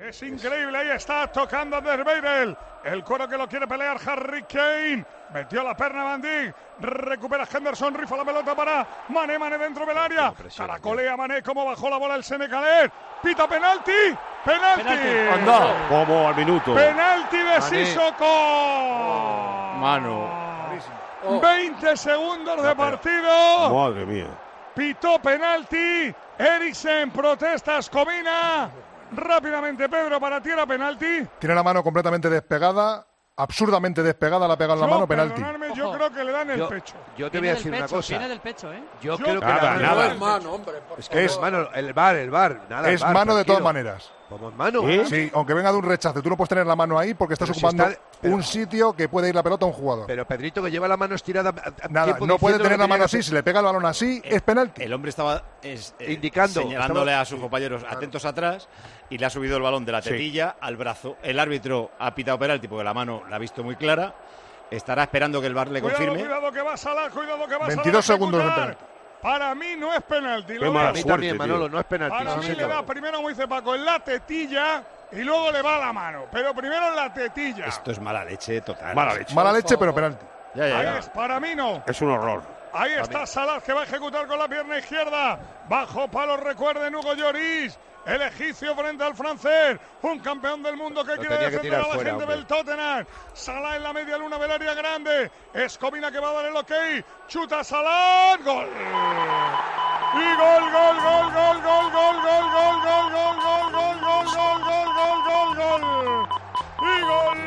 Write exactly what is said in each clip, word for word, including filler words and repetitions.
Es increíble, ahí está tocando a Derweireld. El cuero que lo quiere pelear Harry Kane. Metió la perna Van Dijk. Recupera Henderson, rifa la pelota para Mané, Mané dentro del área. Caracolea Mané, como bajó la bola el senegalés. Pita penalti. Penalti. penalti. Anda, como al minuto. Penalti de Sissoko. Oh. Mano. Oh. veinte segundos de partido. Madre mía. Pitó penalti. Eriksen protesta, Escomina. Rápidamente, Pedro, para ti era penalti. Tiene la mano completamente despegada, absurdamente despegada, la ha pegado en la mano, penalti. Yo creo que le dan el yo, pecho. Yo te voy a decir pecho, una cosa. Viene del pecho, ¿eh? Yo, yo creo que nada, la nada. Es mano, hombre. Es que es mano, el bar, el bar. Nada, es el bar, mano de tranquilo. todas maneras. Como es mano. ¿Eh? Sí, aunque venga de un rechace, tú no puedes tener la mano ahí porque estás pero ocupando si está, pero, un sitio que puede ir la pelota a un jugador. Pero Pedrito, que lleva la mano estirada. Nada, no puede tener la mano así, si le pega el balón así, el, es penalti. El hombre estaba es, eh, indicando, señalándole estaba, a sus compañeros claro. atentos atrás y le ha subido el balón de la tetilla sí. al brazo. El árbitro ha pitado penalti porque la mano la ha visto muy clara. Estará esperando que el V A R le cuidado, confirme. Cuidado que va a Salah, cuidado que va a veintidós segundos de penalti. Para mí no es penalti. Lo a mí también, Manolo, no es penalti. Para no, mí señor. le da primero, como dice Paco, en la tetilla y luego le va la mano. Pero primero en la tetilla. Esto es mala leche total. Mala leche. Mala leche, pero penalti. Ya, ya, Ahí ya. es, para mí no. Es un horror. Ahí está Salah, que va a ejecutar con la pierna izquierda. Bajo palo, recuerden, Hugo Lloris. El egipcio frente al francés, un campeón del mundo que Lo quiere defender que a la fuera, gente hombre. del Tottenham. Salah en la media luna del área grande. Escomina que va a dar el ok. Chuta Salah. Gol. Y gol, gol, gol, gol, gol, gol, gol, gol, gol, gol, gol, gol, gol, gol, gol, gol, gol, gol. Y gol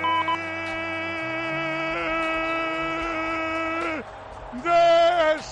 de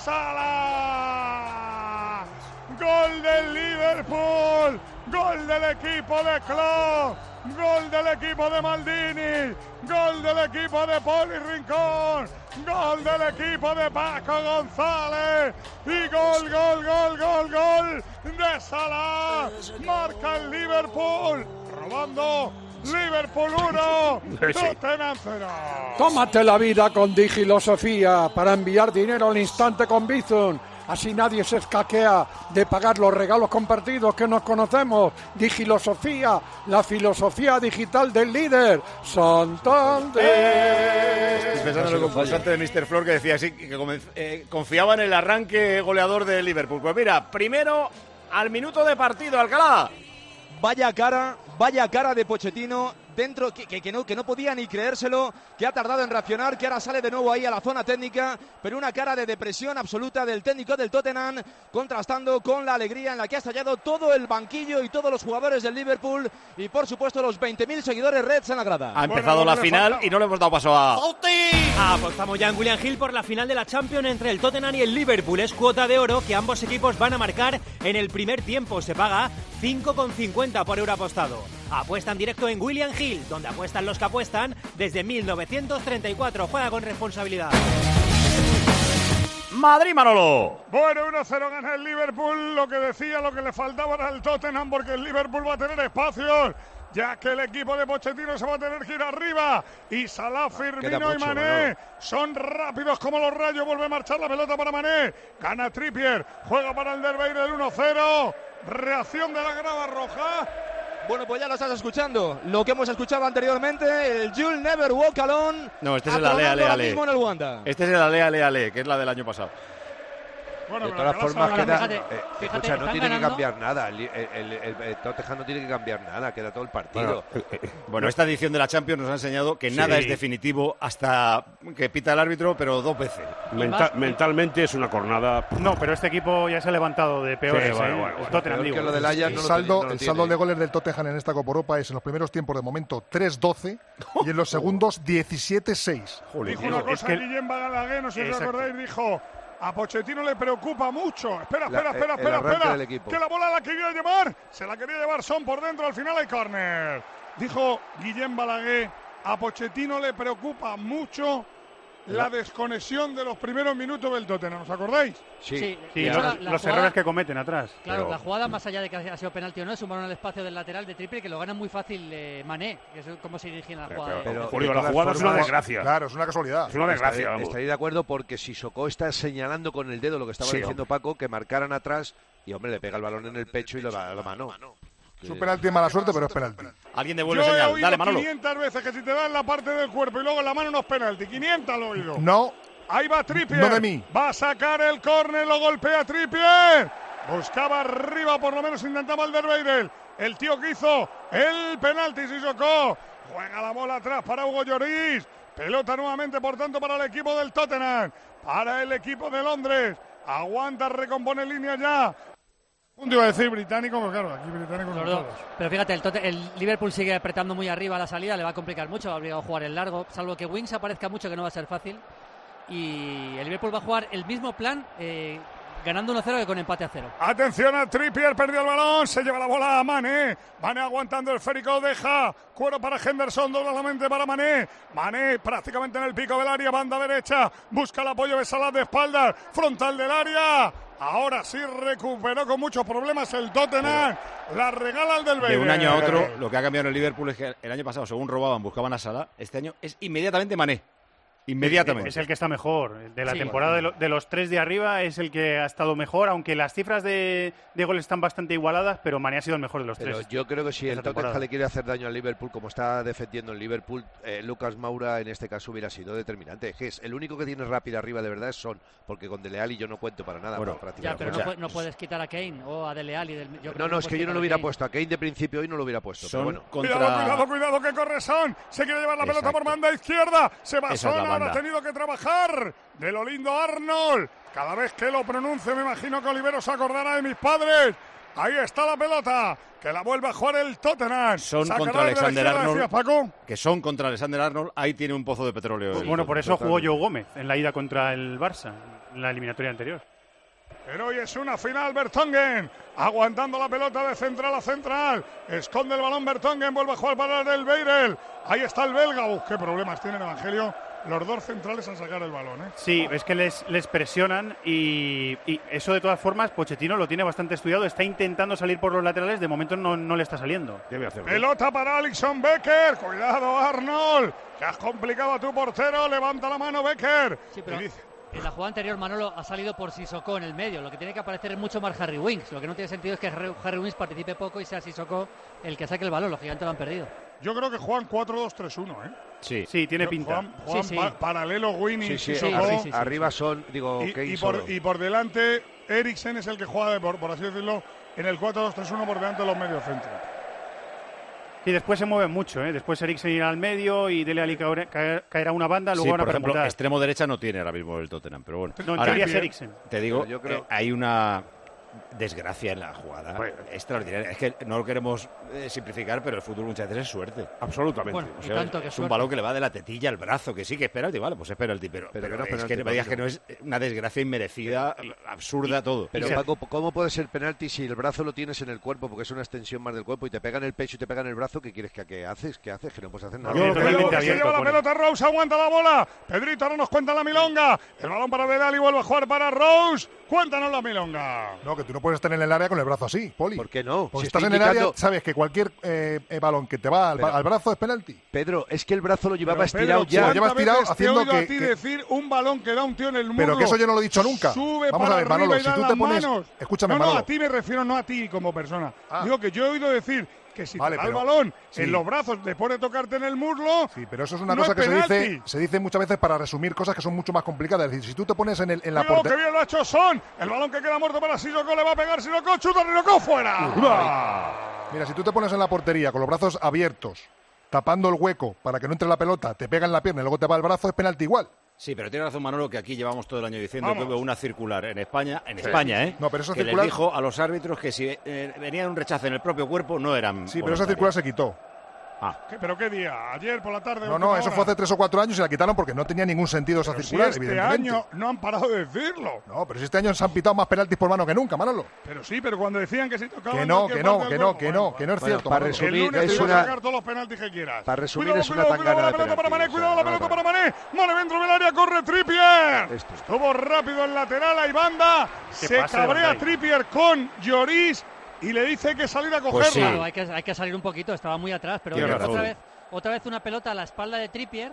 Salah. Gol del Liverpool. Gol del equipo de Klopp, gol del equipo de Maldini, gol del equipo de Poli Rincón, gol del equipo de Paco González y gol, gol, gol, gol, gol de Salah. Marca el Liverpool, robando. Liverpool uno, Tottenham cero. Tómate la vida con Digilosofía para enviar dinero al instante con Bizum. Así nadie se escaquea de pagar los regalos compartidos que nos conocemos. Digilosofía, la filosofía digital del líder. Santander. Estoy pensando en el concursante de míster Flor que decía así, que eh, confiaba en el arranque goleador del Liverpool. Pues mira, primero al minuto de partido, Alcalá. Vaya cara, vaya cara de Pochettino dentro, que, que, que, no, que no podía ni creérselo, que ha tardado en reaccionar, que ahora sale de nuevo ahí a la zona técnica, pero una cara de depresión absoluta del técnico del Tottenham, contrastando con la alegría en la que ha estallado todo el banquillo y todos los jugadores del Liverpool y por supuesto los veinte mil seguidores Reds en la grada. Ha empezado bueno, la final falta. Y no le hemos dado paso a... Apostamos ya en William Hill por la final de la Champions entre el Tottenham y el Liverpool. Es cuota de oro que ambos equipos van a marcar en el primer tiempo. Se paga cinco con cincuenta por euro apostado. Apuesta en directo en William Hill, donde apuestan los que apuestan desde mil novecientos treinta y cuatro. Juega con responsabilidad. Madrid, Manolo. Bueno, uno cero gana el Liverpool. Lo que decía, lo que le faltaba era el Tottenham, porque el Liverpool va a tener espacios, ya que el equipo de Pochettino se va a tener que ir arriba. Y Salah, Firmino mucho, y Mané bueno. son rápidos como los rayos. Vuelve a marchar la pelota para Mané. Gana Trippier. Juega para el Derweireld el uno cero. Reacción de la grada roja. Bueno, pues ya lo estás escuchando. Lo que hemos escuchado anteriormente, el You'll Never Walk Alone. No, este es el Ale, Ale, Ale. Mismo en el Wanda. Este es el Ale, Ale, Ale, que es la del año pasado. Bueno, de todas formas, queda, fíjate, eh, fíjate, escucha, no tiene ganando. que cambiar nada. El, el, el, el, el Tottenham no tiene que cambiar nada, queda todo el partido. Bueno, eh, eh, bueno, esta edición de la Champions nos ha enseñado que sí. nada es definitivo hasta que pita el árbitro, pero dos veces. Mental, mentalmente es una cornada. No, pero este equipo ya se ha levantado de peores. Sí, bueno, bueno, el Tottenham, digo. Que lo del Ajax el no saldo, lo, no lo el saldo de goles del Tottenham en esta Copa Europa es en los primeros tiempos de momento tres doce y en los segundos diecisiete seis. Dijo una cosa que... Guillem Balaguer, no sé si os acordáis, dijo... A Pochettino le preocupa mucho. Espera, espera, la, espera, el, espera, el espera. Que la bola la quería llevar. Se la quería llevar Son por dentro. Al final hay córner. Dijo Guillem Balaguer. A Pochettino le preocupa mucho la desconexión de los primeros minutos del Tottenham. ¿Os acordáis? Sí, sí, sí los, la, la los jugada, errores que cometen atrás. Claro, pero... la jugada, más allá de que ha sido penalti o no, es un balón al espacio del lateral de Trippier que lo gana muy fácil eh, Mané, que es como se dirige en la jugada. Pero, pero, pero la jugada es una desgracia. Claro, es una casualidad. Es una desgracia. Estaría de acuerdo porque Sissoko está señalando con el dedo lo que estaba sí, diciendo hombre. Paco, que marcaran atrás y, hombre, le pega el balón en el pecho y lo da la mano. Es un penalti de mala suerte, pero es penalti. Alguien devuelve Yo he señal. oído Dale, Manolo. quinientas veces que si te dan la parte del cuerpo y luego en la mano no es penalti. quinientas lo he oído. No. Ahí va Trippier. No de mí. Va a sacar el córner, lo golpea Trippier. Buscaba arriba, por lo menos intentaba el Derweireld. El tío que hizo el penalti, Sissoko. Juega la bola atrás para Hugo Lloris. Pelota nuevamente, por tanto, para el equipo del Tottenham. Para el equipo de Londres. Aguanta, recompone línea ya. Un iba a decir británico, pero claro, aquí británico no todos. Pero fíjate, el, Tote, el Liverpool sigue apretando muy arriba a la salida, le va a complicar mucho, va a obligar a jugar el largo, salvo que Wings aparezca mucho, que no va a ser fácil. Y el Liverpool va a jugar el mismo plan, eh, ganando uno cero que con empate a cero. Atención a Trippier, perdió el balón, se lleva la bola a Mané. Mané aguantando el esférico, deja cuero para Henderson, doblemente para Mané. Mané prácticamente en el pico del área, banda derecha, busca el apoyo de Salah de espaldas, frontal del área. Ahora sí recuperó con muchos problemas el Tottenham. La regala al del Bayern. De un año a otro, lo que ha cambiado en el Liverpool es que el año pasado, según robaban, buscaban a Salah. Este año es inmediatamente Mané. Inmediatamente. Es el que está mejor. De la Sí. temporada de, lo, de los tres de arriba es el que ha estado mejor, aunque las cifras de, de gol están bastante igualadas, pero Mané ha sido el mejor de los Pero tres. yo creo que si el esta Tottenham temporada. le quiere hacer daño al Liverpool, como está defendiendo el Liverpool, eh, Lucas Moura en este caso hubiera sido determinante. Que es el único que tiene rápido arriba de verdad es Son, porque con Dele Alli yo no cuento para nada. Bueno, para Ya, practicar. pero o no, sea, pu- no puedes quitar a Kane o a Dele Alli. Del, yo creo No, que no, es puedes que yo no quitar lo a hubiera Kane. puesto. A Kane de principio hoy no lo hubiera puesto. Son Pero bueno. contra... Cuidado, cuidado, cuidado, que corre Son. Se quiere llevar la pelota Exacto. por banda izquierda. Se va Esa es Son, la ahora ha banda. tenido que trabajar. De lo lindo Arnold. Cada vez que lo pronuncie me imagino que Olivero se acordará de mis padres. Ahí está la pelota. Que la vuelve a jugar el Tottenham. Son Sacará contra desde la Alexander izquierda, Arnold. decías, Paco. Que Son contra Alexander Arnold. Ahí tiene un pozo de petróleo. el Bueno, por eso Tottenham. jugó Joe Gómez en la ida contra el Barça, en la eliminatoria anterior. Pero hoy es una final, Vertonghen, aguantando la pelota de central a central, esconde el balón Vertonghen, vuelve a jugar para el Beirel, ahí está el belga, uf, qué problemas tiene Evangelio, los dos centrales a sacar el balón, ¿eh? Sí, es que les, les presionan y, y eso de todas formas Pochettino lo tiene bastante estudiado, está intentando salir por los laterales, de momento no, no le está saliendo. Debe hacerlo. Pelota para Alisson Becker, cuidado Arnold, que has complicado a tu portero, levanta la mano Becker, Sí, pero y dice... en la jugada anterior Manolo ha salido por Sissoko en el medio. Lo que tiene que aparecer es mucho más Harry Winks. Lo que no tiene sentido es que Harry Harry Winks participe poco y sea Sissoko el que saque el balón. Los gigantes lo han perdido. Yo creo que juegan cuatro dos tres uno, ¿eh? Sí. Sí, tiene pinta. Juegan, juegan Sí, sí. pa- paralelo Winnie, Sí, sí, Sissoko, sí, sí, sí. arriba Son, digo, y, Kane y por, solo. y por delante Eriksen es el que juega, de- por, por así decirlo, en el cuatro dos tres uno por delante de los medios centros. Y después se mueven mucho, ¿eh? Después Eriksen irá al medio y Dele Alli caer- caer- caerá a una banda, luego Sí, van a por ejemplo, permutar. extremo derecha no tiene ahora mismo el Tottenham, pero bueno. No, en Ahora, teoría es Eriksen. te digo, Pero yo creo- eh, hay una desgracia en la jugada Bueno. extraordinaria. Es que no lo queremos eh, simplificar, pero el fútbol muchas veces es suerte. Absolutamente. Bueno, O y sea, tanto que es un suerte. balón que le va de la tetilla al brazo, que sí que es penalti, vale, pues es penalti, pero, Pero pero que no es es penalti, que no me digas Paco. que no es una desgracia inmerecida, absurda todo. Pero Y se- Paco, ¿cómo puede ser penalti si el brazo lo tienes en el cuerpo? Porque es una extensión más del cuerpo y te pega en el pecho y te pega en el brazo. ¿Qué quieres que, que haces? ¿Qué haces? Que no puedes hacer nada. Yo lo que Pedro, totalmente que se abierto, lleva la pone. pelota Rose, aguanta la bola. Pedrito ahora nos cuenta la milonga. El balón para Dele Alli, vuelve a jugar para Rose. Cuéntanos la milonga. No, que tú no puedes estar en el área con el brazo así, Poli. ¿Por qué no? Porque Si estás estoy en el área, indicando- sabes que cualquier eh, eh, balón que te va al, Pero- al brazo es penalti. Pedro, es que el brazo lo llevaba Pero, estirado Pedro, ya. lo lleva ¿cuántas estirado veces haciendo te he oído que- a ti que- decir un balón que da un tío en el muslo? Pero que eso yo no lo he dicho nunca. Sube Vamos para a ver, Manolo, arriba y si da tú las te pones... manos. Escúchame, no, no, Manolo. a ti me refiero, no a ti como persona. Ah. Digo que yo he oído decir que si Vale, te da el pero- balón sí. en los brazos después de tocarte en el muslo, Sí, pero eso es una no cosa es que se penalti. dice, se dice muchas veces para resumir cosas que son mucho más complicadas. Es decir, si tú te pones en, el, en la cuidado que portería... bien lo ha hecho Son. El balón que queda muerto para Sissoko, le va a pegar Sissoko, chuta Sissoko fuera. Mira, si tú te pones en la portería con los brazos abiertos, tapando el hueco para que no entre la pelota, te pega en la pierna y luego te va el brazo, es penalti igual. Sí, pero tiene razón Manolo que aquí llevamos todo el año diciendo Vamos. que hubo una circular en España, en España, ¿eh? No, pero esa que circular- les dijo a los árbitros que si eh, venía un rechazo en el propio cuerpo no eran. Sí, pero esa circular se quitó. ¿Qué- ¿Pero qué día? ¿Ayer por la tarde? No, última no, eso hora? fue hace tres o cuatro años y la quitaron porque no tenía ningún sentido esa Pero si circular, este evidentemente. año no han parado de decirlo. No, pero si este año se han pitado más penaltis por mano que nunca, Manolo. Pero sí, pero cuando decían que si tocaban Que no, cualquier que no, parte que del no, cuerpo, que bueno, no, que no es Bueno, cierto. para Manolo. resumir, El lunes es te voy a una- sacar todos los penaltis que quieras. para resumir, Cuidado, es una cuidado, tangana cuidado, de la pelota para Mané, penaltis, cuidado, o la sea, pelota no, para Mané. Mané dentro del área, corre Trippier. Esto. Estuvo rápido el lateral, hay banda. Qué Se pase de cabrea Van Dijk. Trippier con Lloris y le dice que salir a Pues cogerla. sí. Claro, hay que, hay que salir un poquito, estaba muy atrás, pero Tiene otra razón. vez, otra vez una pelota a la espalda de Trippier,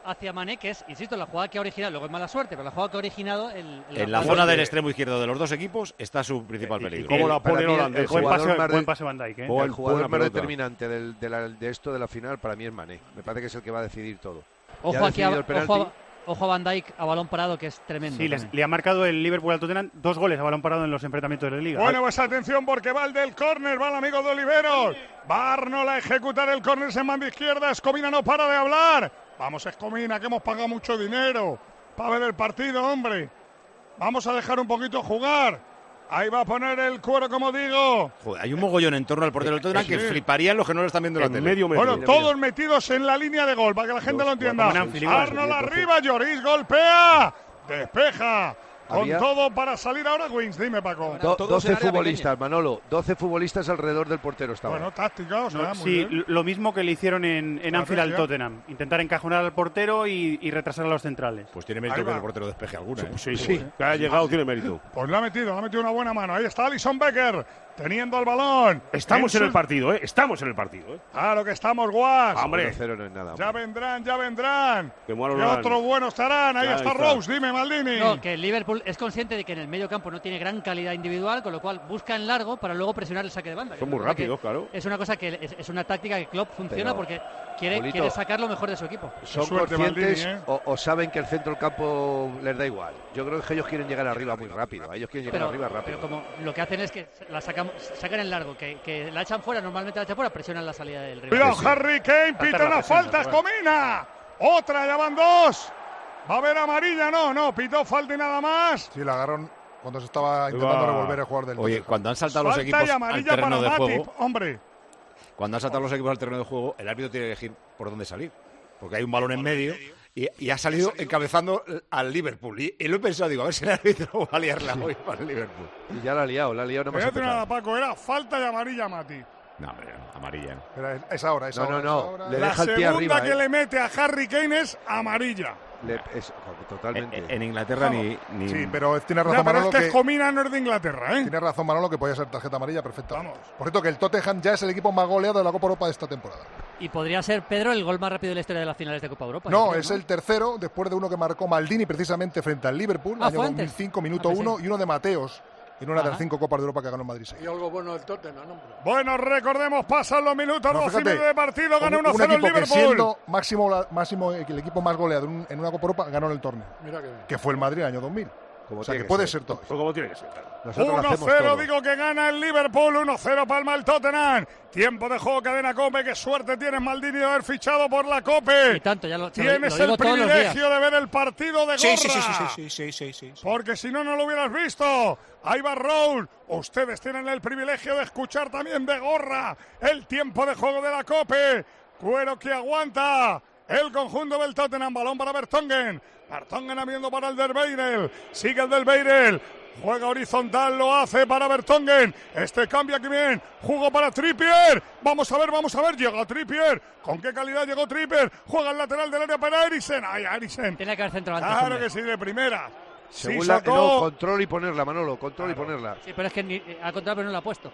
hacia Mané, que es, insisto, la jugada que ha originado, luego es mala suerte, pero la jugada que ha originado el, el en la zona del extremo izquierdo de los dos equipos está su principal peligro. ¿Cómo la pone Para mí, el- holandés? el Buen jugador pase, más de- buen pase Van Dijk, ¿eh? Buen- El jugador buena más pelota. determinante del- de, la- de esto de la final para mí es Mané. Me parece que es el que va a decidir todo. Ya Ojo ha aquí, a, decidido el penalti. ojo, a, ojo a Van Dijk a balón parado, que es tremendo. Sí, les- también. le ha marcado el Liverpool al Tottenham dos goles a balón parado en los enfrentamientos de la Liga. Bueno, pues atención porque va el del córner, va el amigo de Oliveros. Va Arnold a ejecutar el córner, se manda izquierda. Escomina no para de hablar. Vamos, Escomina, que hemos pagado mucho dinero para ver el partido, hombre. Vamos a dejar un poquito jugar. Ahí va a poner el cuero, como digo. Joder, hay un mogollón en torno al portero del Tottenham que Sí. fliparían los que no lo están viendo en la En tele. medio metro. Bueno, todos metidos en la línea de gol, para que la gente Dos, lo entienda. cuatro, Anfield igual. Arnold arriba, Lloris golpea. Despeja. Con Había- todo para salir ahora Wins. Dime, Paco. Do- Todos en doce área futbolistas, Manolo. doce futbolistas alrededor del portero estaban. Bueno, táctica, o sea, No, muy sí, bien. lo mismo que le hicieron en, en Anfield al Estrategia. Tottenham. Intentar encajonar al portero y, y retrasar a los centrales. Pues tiene Ahí mérito que va. el portero despeje alguna. ¿eh? Sí, sí. Que ha llegado tiene mérito. Pues le ha metido, le ha metido una buena mano. Ahí está Alisson Becker, teniendo el balón. Estamos en su- el partido, ¿eh? Estamos en el partido, ¿eh? Claro que estamos, guas. Hombre. Cero no es nada. Ya vendrán, ya vendrán. Que muero Y Roland. otros buenos estarán. Ahí Ahí está está. Rose, dime, Maldini. No, que el Liverpool es consciente de que en el medio campo no tiene gran calidad individual, con lo cual busca en largo para luego presionar el saque de banda. que Son es muy una cosa que- rápidos, claro. Es una cosa que es, es una táctica que Klopp funciona Pero, porque quiere, Julito, quiere sacar lo mejor de su equipo. ¿Son suerte, conscientes Maldini, ¿eh? o, o saben que el centro del campo les da igual? Yo creo que ellos quieren llegar arriba muy rápido. Ellos quieren llegar Pero, arriba rápido. pero como lo que hacen es que la sacan, sacan en largo, que, que la echan fuera, normalmente la echan fuera, presionan la salida del rival. Cuidado, Harry Kane, pita la una presión, falta, pero bueno. Escomina. Otra, ya van dos. Va a haber amarilla, no, no, pitó falta y nada más. Sí, la agarraron cuando se estaba intentando va. revolver el jugador del Oye, Tottenham. cuando han saltado los Falta equipos y al amarilla terreno para de Matip, juego, hombre. cuando han saltado los equipos al terreno de juego, el árbitro tiene que elegir por dónde salir. Porque hay un balón en medio y, y ha salido encabezando al Liverpool. Y, y lo he pensado, digo, a ver si el árbitro va a liarla hoy para el Liverpool. Y ya la ha liado, la ha liado no Te más voy a decir empezar. nada, Paco, era falta y amarilla, Mati. No, hombre, amarilla. ¿no? Era- es- es ahora, es No, ahora. no, es no. ahora. Le La deja el pie segunda arriba, que ¿eh? le mete a Harry Kane es amarilla. Le- es- totalmente. En, en Inglaterra ni, ni- Sí, pero tiene Ya, razón pero es Manolo que que, Escomina no es de Inglaterra, ¿eh? tiene razón Manolo que podía ser tarjeta amarilla perfecta. Vamos. Por cierto, que el Tottenham ya es el equipo más goleado de la Copa Europa de esta temporada. Y podría ser, Pedro, el gol más rápido de la historia de las finales de Copa Europa. No, yo creo, es el tercero, después de uno que marcó Maldini precisamente frente al Liverpool, Ah, año fue dos mil antes. cinco, minuto Ah, pensé. uno, y uno de Mateos, en una de las Ajá. cinco Copas de Europa que ganó en Madrid. Y algo bueno del Tottenham, hombre. Bueno, recordemos, pasan los minutos, No, doce y fíjate, medio de partido, gana un, uno un cero el equipo que Liverpool. siendo máximo, la- máximo el equipo más goleado en, un- en una Copa Europa ganó en el torneo, Mira que bien. que fue el Madrid en el año dos mil. Como O sea tiene que que puede ser. ser todo. Pues como tiene que ser, claro. Nosotros lo uno hacemos cero, todo. digo que gana el Liverpool, uno cero palma el Tottenham. Tiempo de juego, cadena Cope, qué suerte tienes Maldini de haber fichado por la Cope. Y tanto, ya lo, se lo- Tienes lo digo el todos los días. privilegio de ver el partido de gorra. Sí, sí, sí, sí, sí, sí, sí, sí, sí. Porque si no, no lo hubieras visto. Ahí va Raúl. Ustedes tienen el privilegio de escuchar también de gorra el tiempo de juego de la Cope. Cuero que aguanta. El conjunto del Tottenham, balón para Vertonghen. Vertonghen abriendo para el del Beirel. Sigue el del Beirel. Juega horizontal, lo hace para Vertonghen. Este cambia aquí bien. Jugó para Trippier. Vamos a ver, vamos a ver. Llega Trippier. ¿Con qué calidad llegó Trippier? Juega el lateral del área para Eriksen. Ay, Eriksen. Tiene que haber centro antes. Claro hombre. que sí, de primera. Sí, Según la, sacó. no, control y ponerla, Manolo, control y ponerla. Sí, pero es que ni, al contrario, pero no lo ha puesto.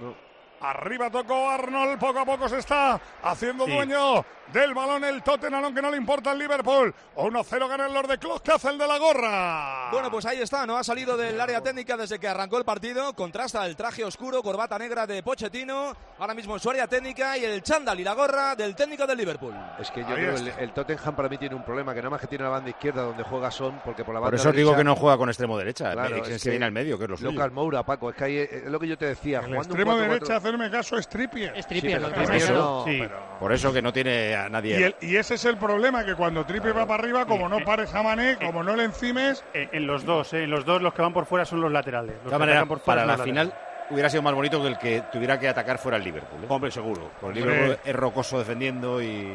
Arriba tocó Arnold, poco a poco se está haciendo Sí. dueño del balón el Tottenham, aunque no le importa el Liverpool. uno cero gana el Lord de Klopp, que hace el de la gorra. Bueno, pues ahí está, no ha salido del área técnica desde que arrancó el partido. Contrasta el traje oscuro, corbata negra de Pochettino, ahora mismo en su área técnica, y el chándal y la gorra del técnico del Liverpool. Es que yo Ahí creo que el, está. el Tottenham para mí tiene un problema, que nada más que tiene la banda izquierda donde juega Son, porque por la banda Por eso digo derecha- que no juega con extremo derecha. Claro, Eriksen es se que viene al medio, que es lo suyo. Lucas Moura, Paco, es que ahí es lo que yo te decía. El jugando un extremo cuatro derecha, cuatro hacerme caso, es Trippier. Es Trippier, Sí, lo que pero pasa es que eso no- no, Sí. pero- Por eso que no tiene a nadie. Y, el- y ese es el problema, que cuando Trippier va para arriba, como no pares a Mané, como no le encimes, En, en los dos, eh, en los dos los que van por fuera son los laterales. Los De que todas maneras, atacan por fuera para son la los final laterales. hubiera sido más bonito que el que tuviera que atacar fuera el Liverpool. ¿eh? Hombre, seguro. Porque el Liverpool es rocoso defendiendo y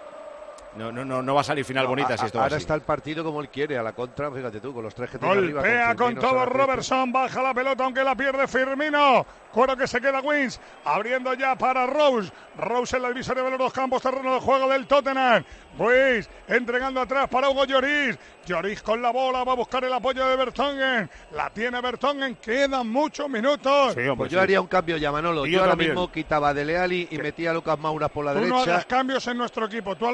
no, no, no, no va a salir final No, bonita a- si esto va ahora así. está el partido como él quiere, a la contra, fíjate tú, con los tres que tiene arriba. golpea con Firmino, todo Salah, Robertson, baja la pelota aunque la pierde Firmino. Cuero que se queda Wins, abriendo ya para Rose. Rose en la divisoria de los dos campos, terreno de juego del Tottenham. Wins entregando atrás para Hugo Lloris. Lloris con la bola, va a buscar el apoyo de Vertonghen. La tiene Vertonghen, quedan muchos minutos. Sí, hombre, Pues yo sí. haría un cambio ya, Manolo. Y Yo, yo ahora también. mismo quitaba a Dele Alli y metía a Lucas Mouras por la Tú no derecha. hagas cambios en nuestro equipo, tú hazlos en el tuyo.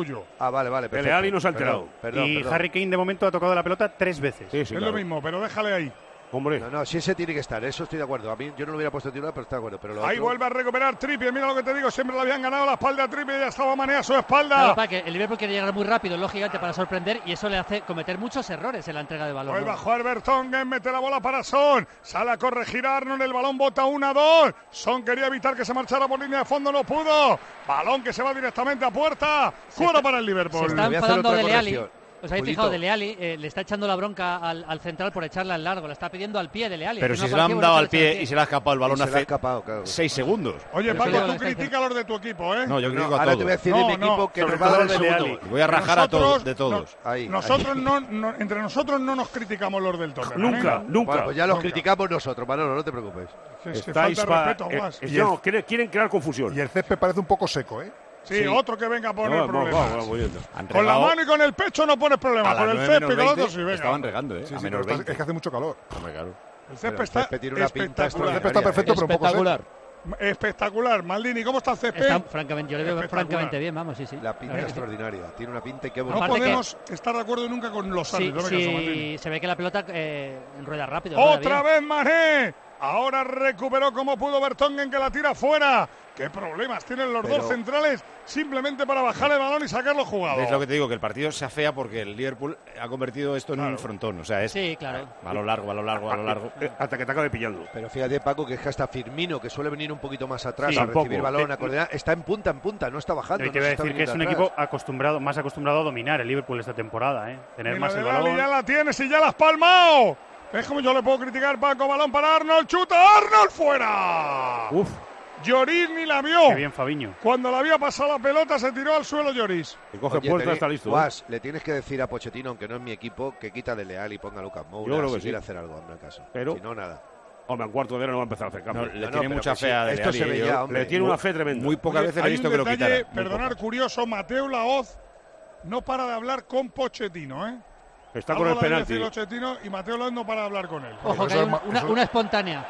tuyo. Ah, vale, vale. Perfecto. Dele Alli no se ha alterado. Perdón, perdón, y perdón. Harry Kane de momento ha tocado la pelota tres veces. Sí, sí, es claro. lo mismo, pero déjale ahí. Hombre. No, no, sí ese tiene que estar, eso estoy de acuerdo. A mí yo no lo hubiera puesto titular, pero está de acuerdo. Pero lo ahí otro... vuelve a recuperar Trippier, mira lo que te digo, siempre le habían ganado la espalda a Trippier y ya estaba Mané a su espalda. Claro, para que el Liverpool quiere llegar muy rápido, lógicamente, para sorprender, y eso le hace cometer muchos errores en la entrega de balón. Vuelve ¿no? a jugar Vertonghen, mete la bola para Son, sale a corregir Arnold, el balón bota uno a dos. Son quería evitar que se marchara por línea de fondo, no pudo. Balón que se va directamente a puerta, fuera para el Liverpool. Se está enfadando Dele Alli. ¿Os habéis Pulito. fijado? Dele Alli eh, le está echando la bronca al, al central por echarla al largo. Le está pidiendo al pie Dele Alli. Pero que si no se la han aparecía, dado bueno, al pie y se le ha escapado el balón se le ha hace escapado, claro. seis segundos. Oye, Pero Paco, eso tú lo critica a los de tu equipo, ¿eh? No, yo critico a Ahora todos. te voy a decir No, de mi no, equipo que sobre nos va a todo dar el Dele segundo Alli. gol. Voy a rajar a Nosotros- todos, de todos. no- Ahí, nosotros no, no- entre nosotros no nos criticamos los del Tottenham. Nunca, ¿eh? nunca. Bueno, pues ya los Nunca. criticamos nosotros, Manolo, no te preocupes. Es que Estáis falta pa- respeto, eh, Guas. eh, Y el- no, quieren, quieren crear confusión. Y el césped parece un poco seco, ¿eh? Sí, sí. otro que venga a poner No, vamos, problemas. vamos, vamos, vamos. Han Con la regado mano y con el pecho no pones a problemas. las Con el nueve césped y menos con otro veinte, sí, venga. estaban regando, ¿eh? Sí, a sí, menos pero está- veinte. es que hace mucho calor. Hombre, claro. El Pero césped el está césped tiene una pinta espectacular. El césped está perfecto, pero un poco seco. Espectacular. Espectacular. Maldini, ¿cómo está el césped? Está, francamente, yo le veo Espectacular. francamente bien, vamos, sí, sí. La pinta verdad que sí. extraordinaria. Tiene una pinta y qué No bonito. Aparte podemos estar de acuerdo nunca con los Sí, árbitros. Venga, sí, Maldini. se ve que la pelota eh, rueda rápido. rueda Otra bien. vez Mané. Ahora recuperó como pudo Vertonghen, que la tira fuera. ¿Qué problemas tienen los Pero- dos centrales simplemente para bajar el balón y sacarlo jugado? Es lo que te digo, que el partido se afea porque el Liverpool ha convertido esto en Claro. un frontón. O sea, es Sí, claro. balón largo, balón largo, balón largo. Eh, Hasta que te acabe pillando. Pero fíjate, Paco, que es que hasta Firmino, que suele venir un poquito más atrás Sí, a tampoco. recibir balón, a Eh, coordinar, está en punta, en punta, no está bajando. Y no te voy a se está decir que es un viniendo equipo atrás. acostumbrado, más acostumbrado a dominar el Liverpool esta temporada, ¿eh? Tener Mira, más el Dele Alli, balón. ya la tienes y ya la has palmado. Es como yo le puedo criticar, Paco. Balón para Arnold. Chuta Arnold fuera. Uf, Lloris ni la vio. qué bien Fabiño. Cuando le había pasado la pelota se tiró al suelo Lloris. Y coge Oye, puerta, tení- está listo. ¿eh? Guas, le tienes que decir a Pochettino, aunque no es mi equipo, que quita de Leal y ponga a Lucas Moura. Yo creo si que quiere sí. hacer algo, hombre, acaso. Pero- Si no, nada. Hombre, en cuarto de hora no va a empezar a hacer No, cambio. le No, no, tiene pero mucha que sí, fe a Dele esto Alli, se ve yo- ya, hombre. Le tiene una fe tremenda. Muy pocas veces le he Hay visto un que lo detalle, quitara. Muy perdonar, pocas. curioso. Mateo Laoz no para de hablar con Pochettino, ¿eh? Está Algo con el le ha de penalti. decir Pochettino y Mateo Laoz no para de hablar con él. Ojo, que eso hay es un- ma- una, eso- una espontánea.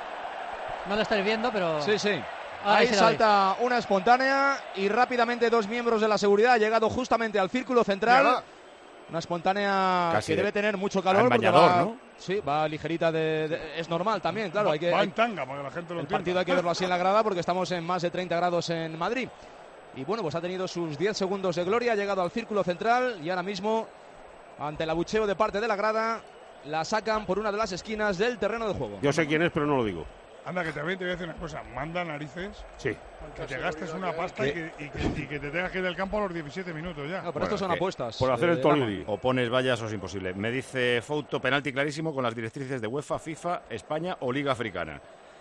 No lo estáis viendo, pero. Sí, sí. Ah, Ahí ese la veis. salta una espontánea y rápidamente dos miembros de la seguridad han llegado justamente al círculo central. Ya va. Una espontánea Casi que debe de- tener mucho calor. en porque bañador, va- ¿no? Sí, va ligerita de, de- Es normal también, claro. Va- Hay que, va hay- en tanga para que la gente lo el entienda. partido hay que verlo así en la grada porque estamos en más de treinta grados en Madrid. Y bueno, pues ha tenido sus diez segundos de gloria, ha llegado al círculo central y ahora mismo, ante el abucheo de parte de la grada, la sacan por una de las esquinas del terreno de juego. Yo sé quién es, pero no lo digo. Anda, que también te voy a decir una cosa. Manda narices Sí. que te gastes una pasta y que, y, que, y que te tengas que ir del campo a los diecisiete minutos ya. No, pero estos son que apuestas. Por hacer eh, el Gama. Tolili. O pones vallas o es imposible. Me dice Fouto, penalti clarísimo con las directrices de UEFA, FIFA, España o Liga Africana.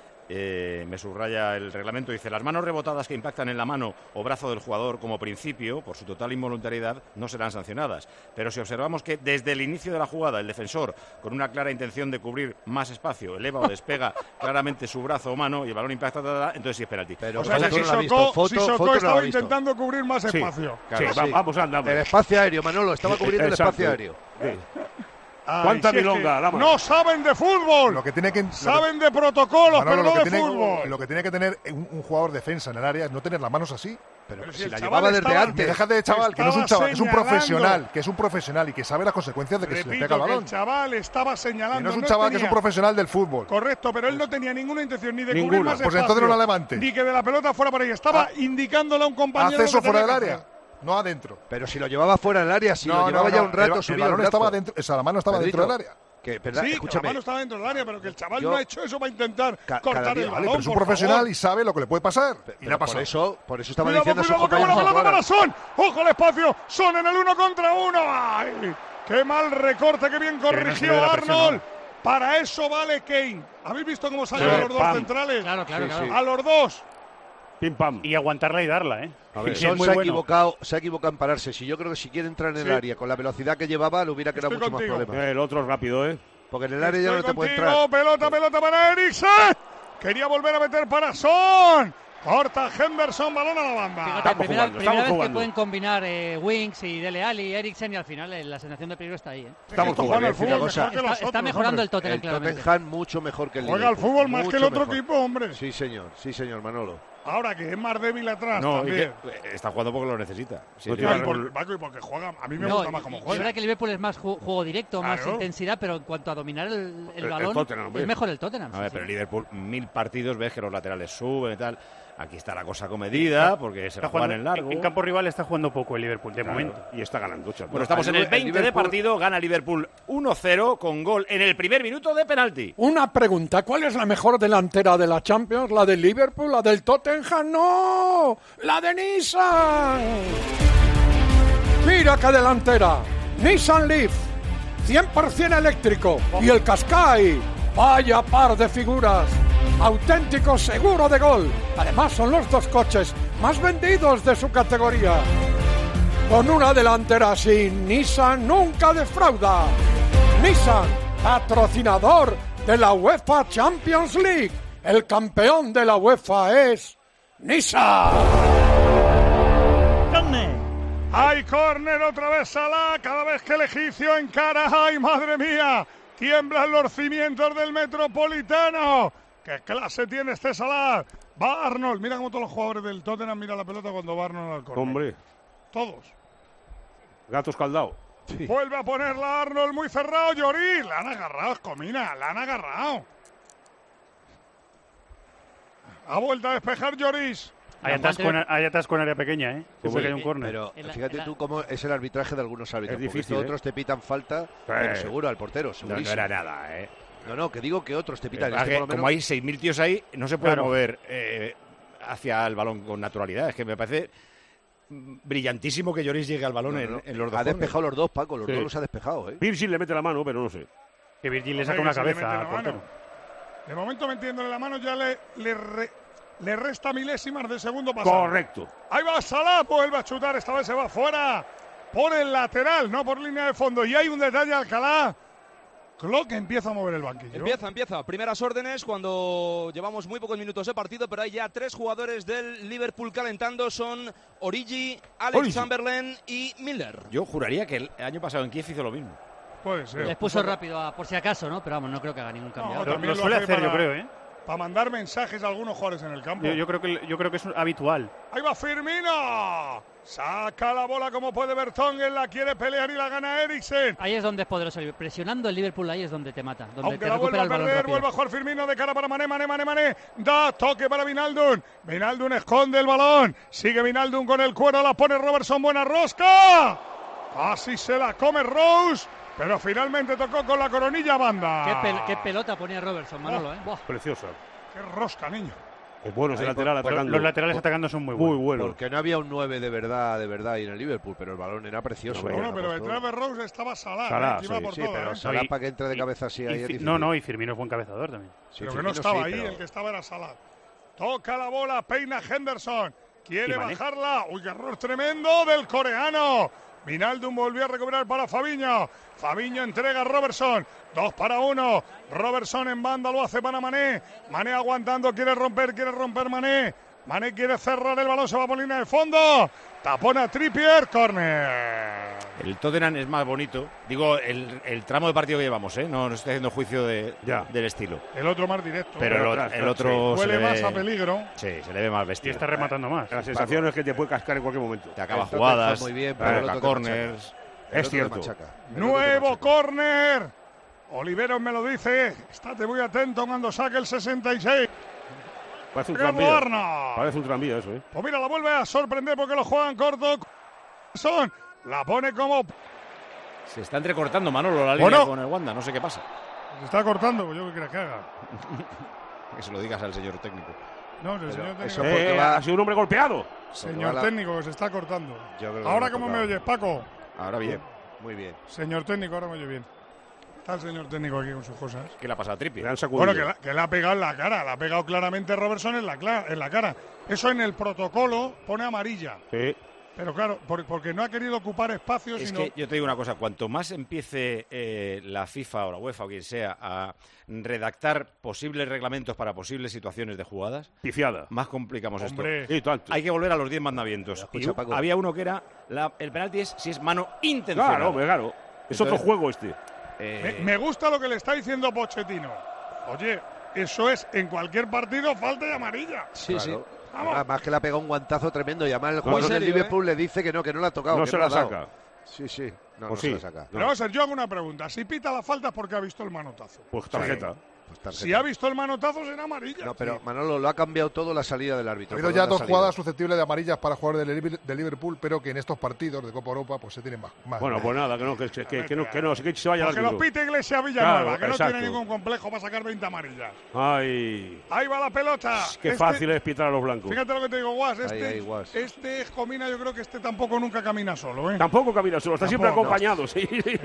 Eh, me subraya el reglamento, dice, las manos rebotadas que impactan en la mano o brazo del jugador como principio, por su total involuntariedad, no serán sancionadas. Pero si observamos que desde el inicio de la jugada el defensor, con una clara intención de cubrir más espacio, eleva o despega claramente su brazo o mano y el balón impacta, ta, ta, ta, entonces sí es penalti. Pero O sea, Foto que no lo ha visto. Sissoko Foto- Sissoko Foto no lo estaba ha visto. intentando cubrir más Sí. espacio. Sí, Claro, va- sí. vamos, anda. El espacio aéreo, Manolo, estaba cubriendo el Exacto. espacio aéreo. Sí. Ay, ¿Cuánta si es que milonga, Lama? No saben de fútbol. Lo que tiene que, lo que- Saben de protocolos, Manolo, pero lo no que de tiene, fútbol. lo que tiene que tener un, un jugador defensa en el área es no tener las manos así. Pero, Pero si si el la chaval llevaba desde estaba- Me antes. dejas de chaval, que no es un Estaba chaval, que es un señalando. profesional, que es un profesional y que sabe las consecuencias de que se le pega Repito el que balón. el chaval estaba Que señalando. no es un chaval, que es un tenía- profesional del fútbol. Correcto, pero él no tenía ninguna intención ni de cubrir Ninguna. más Pues espacio, entonces no la levante. ni que de la pelota fuera por ahí. Estaba Ah. indicándole a un compañero. Hace eso lo que fuera del tenía que área, hacer. no adentro. Pero si lo llevaba fuera del área, si No, lo no, llevaba ya no, un rato, el, subía el balón el estaba brazo. dentro, esa, la mano estaba Pedrito, dentro del área. Que, verdad, Sí, que la escúchame. mano estaba dentro del área, pero que el chaval Yo- no ha hecho eso para intentar Ca- cortar cada día- el Vale, balón. pero es un por profesional favor. y sabe lo que le puede pasar. Y Pero le ha por pasado. eso, por eso estaba Cuidado, diciendo a sus cuidado, que buena compañeros pelota para jugaran. Son. Ojo al espacio. Son en el uno contra uno. ¡Ay! ¡Qué mal recorte! ¡Qué bien no se corrigió ve la presión, Arnold! ¿no? Para eso vale Kane. ¿Habéis visto cómo salen Sí, a los dos pam. centrales? Claro, claro, Sí, claro. sí. A los dos. Pim pam. Y aguantarla y darla, ¿eh? A ver. Sí, Son es muy se ha bueno. equivocado, se ha equivocado en pararse. Si yo creo que si quiere entrar en el Sí. área con la velocidad que llevaba, le hubiera creado Estoy mucho contigo. más problemas. El otro es rápido, ¿eh? Porque en el área ya Estoy no te puede contigo. entrar. Pelota, pelota para Eriksen. Quería volver a meter para Son. Corta Henderson, balón a la banda. Fíjate, Estamos primera, jugando, primera estamos vez que jugando. pueden combinar eh, Winks y Dele Alli y Eriksen y al final eh, la sensación de peligro está ahí. ¿eh? Estamos Esto jugando. juega al fútbol una mejor cosa. que Está, los está otros, mejorando hombre. el Tottenham, El claramente. Tottenham mucho mejor que el Juega al Liverpool. fútbol más que el Mucho otro mejor. equipo, hombre. Sí, señor, sí, señor, Manolo. Ahora que es más débil atrás No, y también. que está jugando porque lo necesita. Sí, No, sí, y vale. por- Paco, y porque juega, a mí me No, gusta más y- como y juega. Es verdad que el Liverpool es más ju- juego directo, más Claro. intensidad, pero en cuanto a dominar el, el El- el balón, Tottenham, es ¿ves? mejor el Tottenham. A sí, ver, sí. pero el Liverpool, mil partidos, ves que los laterales suben y tal. Aquí está la cosa comedida porque se Está la juegan jugando- en largo. En campo rival está jugando poco el Liverpool, de Claro, momento. Y está ganando. chaval. Bueno, estamos en el veinte de partido, gana Liverpool uno cero con gol en el primer minuto de penalti. Una pregunta, ¿cuál es la mejor delantera de la Champions? ¿La del Liverpool? ¿La del Tottenham? ¡No! ¡La de Nissan! ¡Mira qué delantera! Nissan Leaf, cien por ciento eléctrico. Y el Qashqai, vaya par de figuras. Auténtico seguro de gol. Además son los dos coches más vendidos de su categoría. Con una delantera así, Nissan nunca defrauda. Nissan, patrocinador de la UEFA Champions League. El campeón de la UEFA es Nissan. ¡Ay, córner otra vez Salah! Cada vez que el egipcio encara, ¡ay, madre mía! Tiemblan los cimientos del Metropolitano. ¡Qué clase tiene este Salah! Va Arnold. Mira cómo todos los jugadores del Tottenham miran la pelota cuando va Arnold al córner. Hombre, Todos. gato escaldado. Vuelve a ponerla Arnold muy cerrado. Lloris. La han agarrado, Escomina. La han agarrado. Ha vuelto a despejar Lloris. Hay atasco, en, hay atasco en área pequeña, ¿eh? Siempre que hay un córner. Pero En la- fíjate en la- tú cómo es el arbitraje de algunos árbitros. Es porque difícil, estos ¿eh? otros te pitan falta, pero seguro al portero, No, segurísimo. no era nada, ¿eh? No, no, que digo que otros te pitan. Es Este que por lo menos- como hay seis mil tíos ahí, no se puede Claro. mover eh, hacia el balón con naturalidad. Es que me parece mm, brillantísimo que Lloris llegue al balón No, en, no, no. en los dos Ha corners. despejado los dos, Paco, los Sí. dos los ha despejado, ¿eh? Pirsi le mete la mano, pero no sé. Que Virgil le Hombre, saca que una se le mete cabeza la al portero. mano. De momento metiéndole la mano ya le, le, re- le resta milésimas de segundo pasado. Correcto. Ahí va Salah, vuelve a chutar, esta vez se va fuera. Por el lateral, no por línea de fondo. Y hay un detalle, Alcalá. Klopp empieza a mover el banquillo. Empieza, empieza. Primeras órdenes cuando llevamos muy pocos minutos de partido, pero hay ya tres jugadores del Liverpool calentando. Son Origi, Alex Origi. Chamberlain y Milner. Yo juraría que el año pasado en Kiev hizo lo mismo. Puede ser. Les puso rápido a- por si acaso, ¿no? Pero vamos, no creo que haga ningún cambio. No, ahora. Lo, también lo lo suele hace hacer, yo para- creo, ¿eh? Para mandar mensajes a algunos jugadores en el campo. Yo, yo creo que, yo creo que es habitual. Ahí va Firmino. Saca la bola como puede Vertonghen, la quiere pelear y la gana Eriksen. Ahí es donde es poderoso. Presionando el Liverpool, ahí es donde te mata. Donde Aunque te la vuelve recupera a el balón perder, rápido. vuelve a jugar Firmino de cara para Mané, Mané, Mané, Mané. Da toque para Vinaldum. Vinaldum esconde el balón. Sigue Vinaldum con el cuero, la pone Robertson, buena rosca. Así se la come Rose, pero finalmente tocó con la coronilla banda. Qué, pel- qué pelota ponía Robertson, Manolo, ¿eh? Buah. Preciosa. Qué rosca, niño. Es bueno ese Ahí, lateral por- atacando. Los laterales atacando son muy buenos. Muy bueno. Porque no había un nueve de verdad, de verdad ahí en el Liverpool, pero el balón era precioso. No, ¿eh? Bueno, Era pero puesto- detrás de Rose estaba Salah, Salah, ¿eh? que iba sí, por Sí, todo, pero ¿eh? Salah Y- para que entre de Y- cabeza así ahí y es Fi- difícil. no, no, y Firmino es buen cabezador también. Sí, pero que Firmino no estaba sí, ahí, pero- el que estaba era Salah. Toca la bola, peina Henderson. Quiere Y Mané. bajarla. Uy, qué error tremendo del coreano. Vinaldum volvió a recuperar para Fabinho. Fabinho entrega a Robertson. Dos para uno. Robertson en banda lo hace para Mané. Mané aguantando, quiere romper, quiere romper Mané. Mané quiere cerrar el balón, se va por línea de fondo. Tapona Trippier, córner. El Tottenham es más bonito. Digo, el, el tramo de partido que llevamos, ¿eh? No, no estoy haciendo juicio de, Ya. del estilo. El otro más directo. Pero el, Pero otro- atrás, el otro se Huele le más ve- a peligro. Sí, se le ve más Y vestido. está rematando más. La sensación es que te puede cascar en cualquier momento. Te acaba El Tottenham jugadas, está muy bien, te pero el acaba otro te corners. El Es otro te cierto. machaca. El otro te Nuevo machaca. córner. Oliveros me lo dice. Estate muy atento cuando saque el sesenta y seis. Parece un Ricardo tranvía. Arnold. Parece un tranvía eso, ¿eh? Pues mira, la vuelve a sorprender porque lo juegan corto. Son. La pone como. Se está entrecortando Manolo la línea Bueno. con el Wanda, no sé qué pasa. Se está cortando, pues yo qué quieres que haga. Que se lo digas al señor técnico. No, el Pero señor técnico. eso porque Eh, va- ha sido un hombre golpeado. Señor va la- técnico, que se está cortando. Yo creo que Ahora, no ¿cómo tocaba. me oyes, Paco? Ahora bien, Muy bien. Señor técnico, ahora me oye bien. Está el señor técnico aquí con sus cosas. ¿qué le ha pasado a Trippier? Le han sacudido. Bueno, que la, que le ha pegado en la cara. Le ha pegado claramente Robertson en la, cla- en la cara. Eso en el protocolo pone amarilla. Sí. Pero claro, por- porque no ha querido ocupar espacio, Es sino. que yo te digo una cosa, cuanto más empiece eh, la FIFA o la UEFA o quien sea a redactar posibles reglamentos para posibles situaciones de jugadas, Piciada. más complicamos Hombre. esto. Sí, tanto. Hay que volver a los diez mandamientos. Escucha, Y u- Paco. había uno que era, la- el penalti es si es mano intencional. Claro, hombre, claro. Es otro Entonces- juego este. Eh, Me, me gusta lo que le está diciendo Pochettino. Oye, eso es en cualquier partido falta de amarilla. Sí, Claro. Además que le ha pegado un guantazo tremendo y además el No, jugador no, del serio, Liverpool le dice que no, que no la ha tocado. No que se no la ha dado. saca. Sí, sí. No, Pues no sí. se la saca. Pero vamos a ver, yo hago una pregunta. Si pita la falta es porque ha visto el manotazo. Pues tarjeta. Pues tarjeta. Si ha visto el manotazo será amarilla. No, pero Manolo, lo ha cambiado todo la salida del árbitro. Ha habido Perdón, ya la dos salida. jugadas susceptibles de amarillas para jugadores del Liver- del Liverpool, pero que en estos partidos de Copa Europa pues se tienen más. más Bueno, pues nada, que no, que, que, que, que no, que no, que se vaya al Porque los árbitro. pite Iglesias Villanueva, Claro, que no exacto. tiene ningún complejo para sacar veinte amarillas. Ay, Ahí va la pelota. qué Este- fácil es pitar a los blancos. Fíjate lo que te digo, Guas. Este, Ahí, ahí, Guas. este Comina, yo creo que este tampoco nunca camina solo, ¿eh? Tampoco camina solo, está siempre Tampoco, no. acompañado, sí.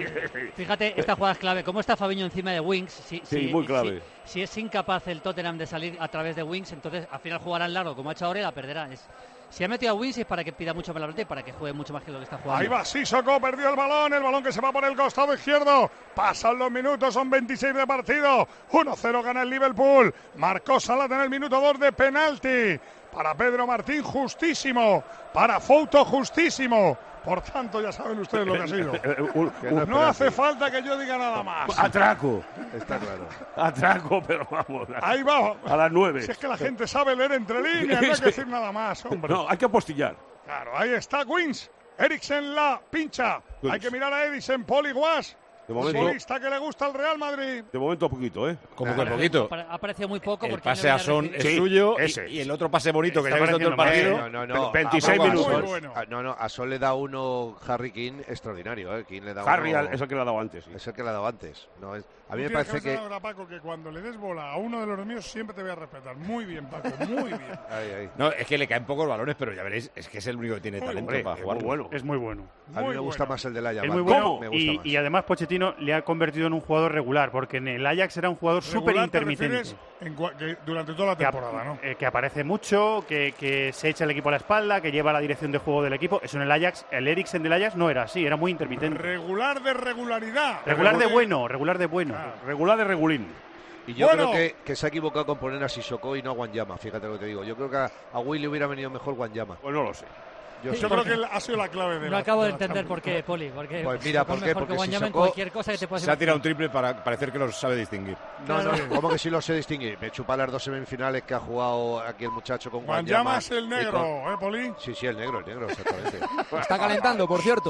Fíjate, esta jugada es clave. ¿Cómo está Fabinho encima de Wings? Si, Sí, si- muy clave. Si, si es incapaz el Tottenham de salir a través de Wings, entonces al final jugará en largo, como ha hecho ahora, y la perderá. Es, si ha metido a Wings es para que pida mucho más la pelota y para que juegue mucho más que lo que está jugando. Ahí va Sissoko, perdió el balón, el balón que se va por el costado izquierdo. Pasan los minutos, son veintiséis de partido. uno cero gana el Liverpool. Marcó Salah en el minuto dos de penalti. Para Pedro Martín, justísimo. Para Fouto, justísimo. Por tanto, ya saben ustedes lo que ha sido. Un- Que no es No hace penalti. falta que yo diga nada más. Atraco, Está claro. atraco, pero vamos. Ahí va. A las nueve. Si es que la gente sabe leer entre líneas, no hay que decir nada más, hombre. No, hay que apostillar. Claro, ahí está Wings. Eriksen la pincha. Wings. Hay que mirar a Edison, Poli Guas. De momento, Futbolista que le gusta al Real Madrid. de momento poquito, ¿eh? Como que Pero poquito. Ha aparecido muy poco. El porque pase no a viene Son recibir- es Sí, suyo y- ese. y, el otro pase bonito que Está ya ha visto todo el pareciendo partido. No, no, no. veintiséis a- a- minutos. a Sol- Muy bueno. a- no, no, a Sol le da uno Harry King extraordinario, ¿eh? King le da Harry uno, es el que le ha dado antes. Sí. es el que le ha dado antes. No, es, a mí me Tú tienes parece ver que... ahora, Paco, que cuando le des bola a uno de los míos siempre te voy a respetar. Muy bien, Paco, muy bien. Ay, ay. No, es que le caen pocos balones, pero ya veréis, es que es el único que tiene Muy talento Hombre, para es jugar. muy bueno. Es muy bueno. A mí Muy me gusta bueno. más el del Ajax. Es muy ¿Cómo? bueno. Me gusta Y, más. y además Pochettino le ha convertido en un jugador regular, porque en el Ajax era un jugador súper Regular te intermitente. refieres en cua- que durante toda la Que, ap- temporada, ¿no? eh, que aparece mucho, que, que se echa el equipo a la espalda, que lleva la dirección de juego del equipo. Eso en el Ajax, el Eriksen del Ajax no era así, era muy intermitente. Regular de regularidad. Regular de bueno, regular de bueno. Ah. Regular de regulín. Y yo Bueno. creo que, que se ha equivocado con poner a Sissoko y no a Wanyama, fíjate lo que te digo. Yo creo que a, a Willy hubiera venido mejor Wanyama. Pues no lo sé. Yo Yo sí. creo que ha sido la clave de No la acabo de la entender Champions. por qué, Poli. Porque Pues mira, Sissoko ¿por es qué? mejor Porque que Wanyama en Sissoko- cualquier cosa que te puedas Se ha tirado un imaginar. triple para parecer que los sabe distinguir. No, no, ¿cómo que sí lo sé distinguir? Me chupa las dos semifinales que ha jugado aquí el muchacho con Wanyama. Wanyama es el y negro, con- ¿eh, Poli? Sí, sí, el negro, el negro, exactamente. Está calentando, por cierto.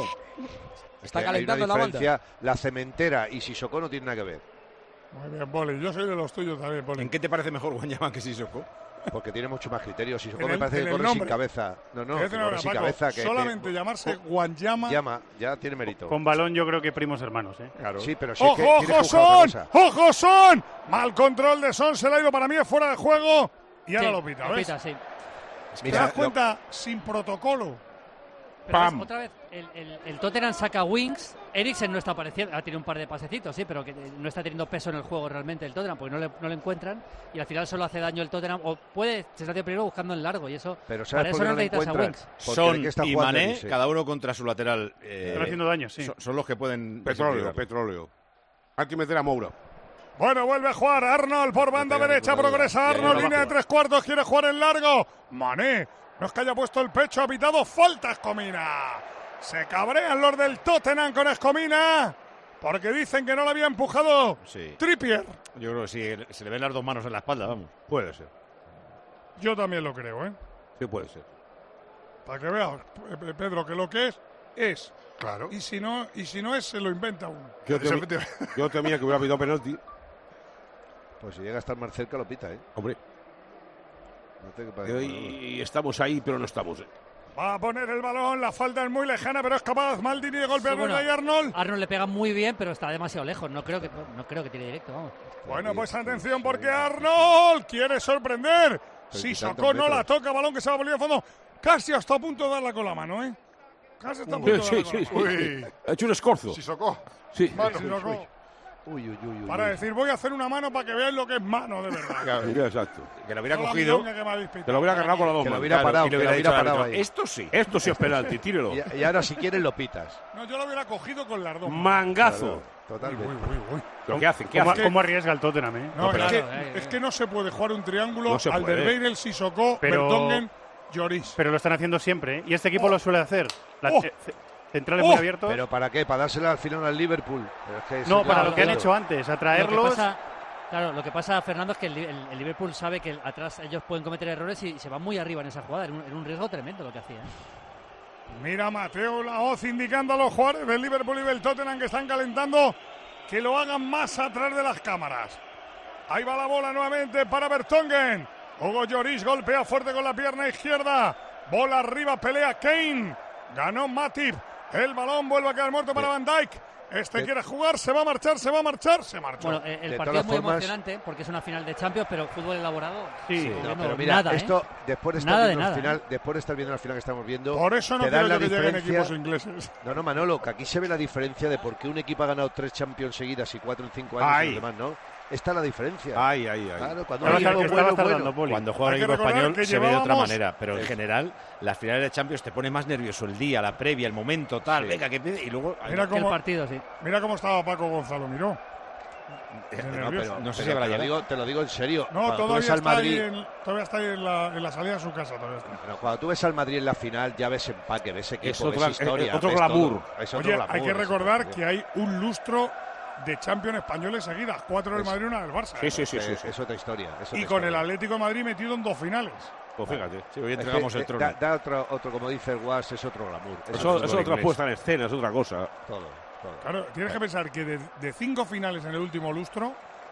Está Hay calentando una la banda. diferencia, la cementera y Sissoko no tienen nada que ver. Muy bien, Poli. Yo soy de los tuyos también, Poli. ¿En qué te parece mejor Wanyama que Sissoko? Porque tiene mucho más criterio. Sissoko En me el- parece en que el corre sin nombre. cabeza. No, no, Te voy a que decir una corre cosa, sin Paco, cabeza. Que, solamente que- llamarse Wanyama. llama, ya tiene mérito. Con balón yo creo que primos hermanos, ¿eh? Claro. Sí, pero sí es que ¡Ojo, tiene que ojo, buscar otra Son! cosa. ¡Ojo, Son! Mal control de Son, se le ha ido para mí, es fuera de juego. Y ahora Sí, lo pita, lo ¿ves? pita, sí. ¿Te Mira, das lo- cuenta? Sin protocolo. Pero ¡Pam! ves, otra vez, el, el, el Tottenham saca Wings. Eriksen no está apareciendo. Ha tenido un par de pasecitos, sí, pero que eh, no está teniendo peso en el juego realmente el Tottenham, porque no le, no le encuentran. Y al final solo hace daño el Tottenham. O puede se de primero buscando el largo. Y eso, Pero para ¿sabes eso por qué no no le necesitas a encuentras? Wings. Porque Son de qué está y jugando Mané, Elise. cada uno contra su lateral. eh, Están haciendo daño, sí. son, son los que pueden. Petróleo, desequilibrar. petróleo. Hay que meter a Moura. Bueno, vuelve a jugar Arnold por banda pega derecha, ninguna progresa duda. Arnold, Ya, ya, línea de ya. tres cuartos, quiere jugar en largo. Mané, no es que haya puesto el pecho, ha pitado falta Escomina. Se cabrean los del Tottenham con Escomina, porque dicen que no le había empujado Sí. Trippier. Yo creo que sí, se le ven las dos manos en la espalda, vamos. Puede ser. Yo también lo creo, ¿eh? Sí, puede ser. Para que veas, Pe- Pedro, que lo que es, es. Claro. Y si no, y si no es, se lo inventa uno. Yo, temi- Efectivamente. yo temía que hubiera habido penalti. Pues si llega a estar más cerca lo pita, ¿eh? Hombre, No te y, parece, y estamos ahí, pero no estamos. ¿eh? Va a poner el balón, la falta es muy lejana, pero es capaz Maldini de golpear Sí, bueno, a Arnold. Arnold le pega muy bien, pero está demasiado lejos. No creo que, no creo que tire directo, vamos. Bueno, pues atención porque Arnold quiere sorprender. Si tantos Sissoko no metros. la toca, balón que se va a volver a fondo. Casi hasta a punto de darla con la mano, ¿eh? Casi está a punto de Sí, darla sí, con la sí, mano. sí. Ha hecho un escorzo. Sissoko. Sí. Mano, Sissoko. Uy, uy, uy, uy. Para decir, voy a hacer una mano para que veáis lo que es mano, de verdad. Sí, exacto. Que lo hubiera No la cogido. milonga que me habéis pitado. Te lo hubiera agarrado con las dos Que lo manos. hubiera Claro, parado, y le que lo hubiera hubiera dicho al parado árbitro, ahí. esto sí. Esto sí es penalti, tírelo. Y, y ahora si quieres lo pitas. No, yo lo hubiera cogido con las dos. Mangazo. Totalmente. Uy, uy, uy. ¿Pero qué hacen? ¿Qué ¿Cómo, hacen? cómo arriesga el Tottenham, eh? No, No, es, pero que, claro, eh, es que no se puede jugar un triángulo No se puede. Alderweireld, Sissoko, Pero- Vertonghen, Lloris. Pero lo están haciendo siempre, ¿eh? Y este equipo Oh. lo suele hacer. La- Oh. eh, ce- centrales Oh. muy abiertos. ¿Pero para qué? ¿Para dársela al final al Liverpool? Pero es que no, eso para ya lo que han todo. hecho antes, Lo que atraerlos. pasa, Claro, lo que pasa, Fernando, es que el, el, el Liverpool sabe que atrás ellos pueden cometer errores y se van muy arriba en esa jugada. Era un, era un riesgo tremendo lo que hacía. ¿eh? Mira Mateo Laoz indicando a los jugadores del Liverpool y del Tottenham que están calentando que lo hagan más atrás de las cámaras. Ahí va la bola nuevamente para Vertonghen. Hugo Lloris golpea fuerte con la pierna izquierda. Bola arriba, pelea Kane. Ganó Matip. El balón vuelve a quedar muerto para Van Dijk. Este quiere jugar, se va a marchar, se va a marchar, se marchó. Bueno, eh, el De partido es muy todas formas- emocionante porque es una final de Champions, pero fútbol elaborado. Sí, no, No, no, pero mira, nada, ¿eh? esto después de estar Nada de viendo nada, el final, ¿eh? después de estar viendo la final que estamos viendo, Por eso no te dan quiero la yo que lleguen diferencia. equipos ingleses. No, no, Manolo, que aquí se ve la diferencia de por qué un equipo ha ganado tres Champions seguidas y cuatro en cinco años Ay. y los demás, ¿no? Esta es la diferencia. Ay, ay, ay. Claro, cuando Estaba un tar- equipo estaba bueno, tardando, bueno. Poli. Cuando juega Hay el que equipo recordar español que se ve de otra llevábamos- manera, pero en Es- general las finales de Champions te pone más nervioso el día, la previa, el momento, tal, Sí. venga, que pide, y luego... Mira Que el cómo, partido, sí. mira cómo estaba Paco Gonzalo, miró. Eh, Qué No, nervioso. pero, No sé pero si habrá te, lo llegado. digo, te lo digo en serio. No, Cuando tú todavía ves al está, ahí Madrid, en, todavía está ahí en la, en la salida de su casa. Todavía está. Bueno, cuando tú ves al Madrid en la final, ya ves empaque, ves equipo, Es otra- ves historia, eh, otro ves glamour. todo. Es otro Oye, glamour, hay que es recordar otro- que hay un lustro de Champions españoles seguidas. Cuatro del Es- Madrid y una del Barça. Sí, ¿eh? sí, sí, sí. es, sí. es otra historia. es otra Y con el historia. Atlético de Madrid metido en dos finales. Pues fíjate. Sí, hoy Es que, entregamos el eh, trono. Da, da otro, otro, como dice el Guas, es otro glamour. Es Eso, otro eso es otra inglés. puesta en escena, es otra cosa. todo, todo. Claro, tienes que pensar que de, de cinco finales en el último lustro,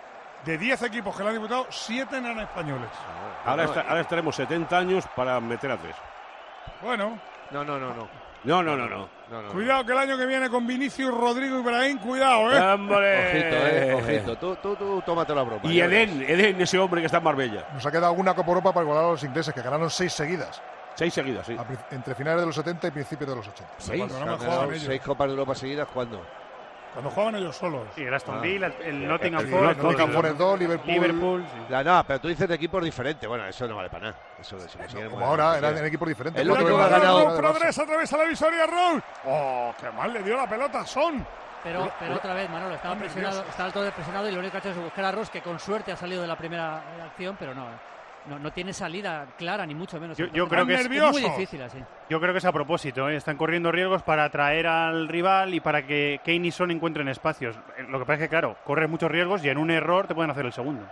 de diez equipos que le han disputado, siete eran españoles. Ahora, No, está- ahora estaremos setenta años para meter a tres. Bueno, No, no, no, no. No, no, no, no. no, no, cuidado que el año que viene con Vinicius, Rodrigo y Ibrahim, cuidado, ¿eh? ¡Hombre! Ojito, eh, ojito. Tú, tú, tú, tómate la broma. Y ya Eden, verás. Eden, ese hombre que está en Marbella. Nos ha quedado una Copa Europa para igualar a los ingleses, que ganaron seis seguidas, Seis seguidas, sí. a pri- entre finales de los setenta y principios de los ochenta. Cuando no Se me han jugaban ganado ellos. seis Copas de Europa seguidas, ¿cuándo? Cuando jugaban ellos solos. Sí, el Aston Ah. Villa, el, el Nottingham El Forest, Nottingham el- Forest dos, Liverpool, Liverpool, sí. La, no, pero tú dices de equipos diferentes. Bueno, eso no vale para nada. Eso de si me siguen, como bueno, ahora, si eran quieren. en equipos diferentes. El Cuatro único de que ha Madrid, ganado- una de Barça. Progresa a través de la visoria, Rose. ¡Oh, qué mal le dio la pelota a Son! Pero, pero otra vez, Manolo, estaba Hombre, presionado, Dios. estaba todo presionado y lo único que ha hecho es buscar a Ross, que con suerte ha salido de la primera eh, acción, pero no, no, no tiene salida clara, ni mucho menos. Yo- yo Entonces, creo que es- es muy nervioso. difícil así. Yo creo que es a propósito, ¿eh? Están corriendo riesgos para atraer al rival y para que Kane y Son encuentren espacios. Eh, Lo que pasa es que, claro, corres muchos riesgos y en un error te pueden hacer el segundo.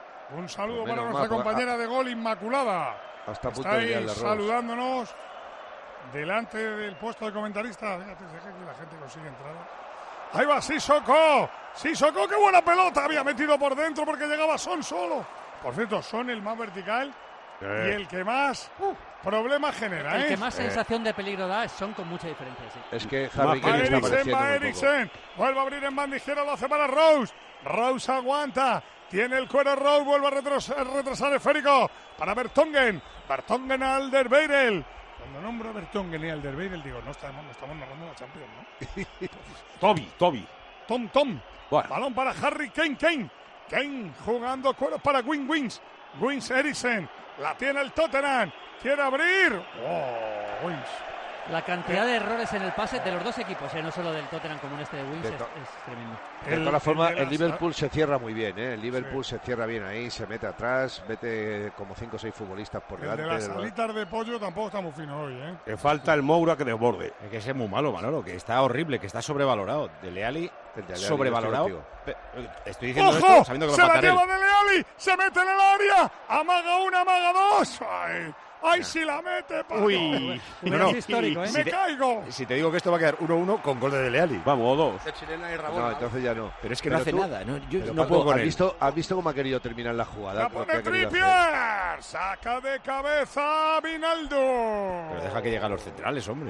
Un saludo Pues para menos nuestra mal, porque- compañera de gol, Inmaculada. Hasta a punto Está de liarla, ahí Ross. saludándonos delante del puesto de comentarista. Fíjate, si es que aquí la gente consigue entrar. Ahí va Sissoko. Sissoko, qué buena pelota. Había metido por dentro porque llegaba Son solo. Por cierto, Son el más vertical y el que más uh, problemas genera. El ¿eh? que más Eh. sensación de peligro da es Son con mucha diferencia, sí. Es que Más Harry que Kane está Eriksen, apareciendo va muy poco. Eriksen. Vuelve a abrir en banda izquierda, lo hace para Rose. Rose aguanta. Tiene el cuero Rose, vuelve a retrasar, retrasar esférico para Vertonghen. Vertonghen a Alderweireld. Cuando nombro a Vertonghen y Alderweireld digo, no estamos, no estamos narrando la Champions, ¿no? Toby, Toby. Tom, Tom. Bueno. Balón para Harry Kane, Kane. Kane jugando cueros para Wing Wings. Wings Eriksen. La tiene el Tottenham. Quiere abrir. Oh, Wings. La cantidad de errores en el pase de los dos equipos, eh, no solo del Tottenham como en este de Wings, De es, to- es tremendo. De El- todas formas, el de el las- Liverpool se cierra muy bien, ¿eh? El Liverpool se cierra bien ahí, se mete atrás, mete como cinco o seis futbolistas por El delante. de las del- alitas de pollo tampoco está muy fino hoy, ¿eh? Le falta el Moura que desborde. Es que ese es muy malo, Manolo, que está horrible, que está sobrevalorado. Dele Alli, El de Alli, sobrevalorado. yo estoy Pe- Estoy diciendo ¡Ojo! esto sabiendo que ¡Se va a la empatar lleva él. Dele Alli! ¡Se mete en el área! ¡Amaga una, amaga dos! ¡Ay! ¡Ay, si la mete, Paco! Uy, No, no. Es histórico, ¿eh? ¡Me caigo! Si te digo que esto va a quedar uno uno con gol de Dele Alli. Vamos, o dos. No, entonces ya no. Pero es que Pero no hace tú- nada. No, yo Pero, no Paco, puedo con ¿has él. visto, ¿Has visto cómo ha querido terminar la jugada? ¡La Lo que pone ha querido hacer? Trippier! ¡Saca de cabeza Vinaldo! Pero deja que lleguen a los centrales, hombre.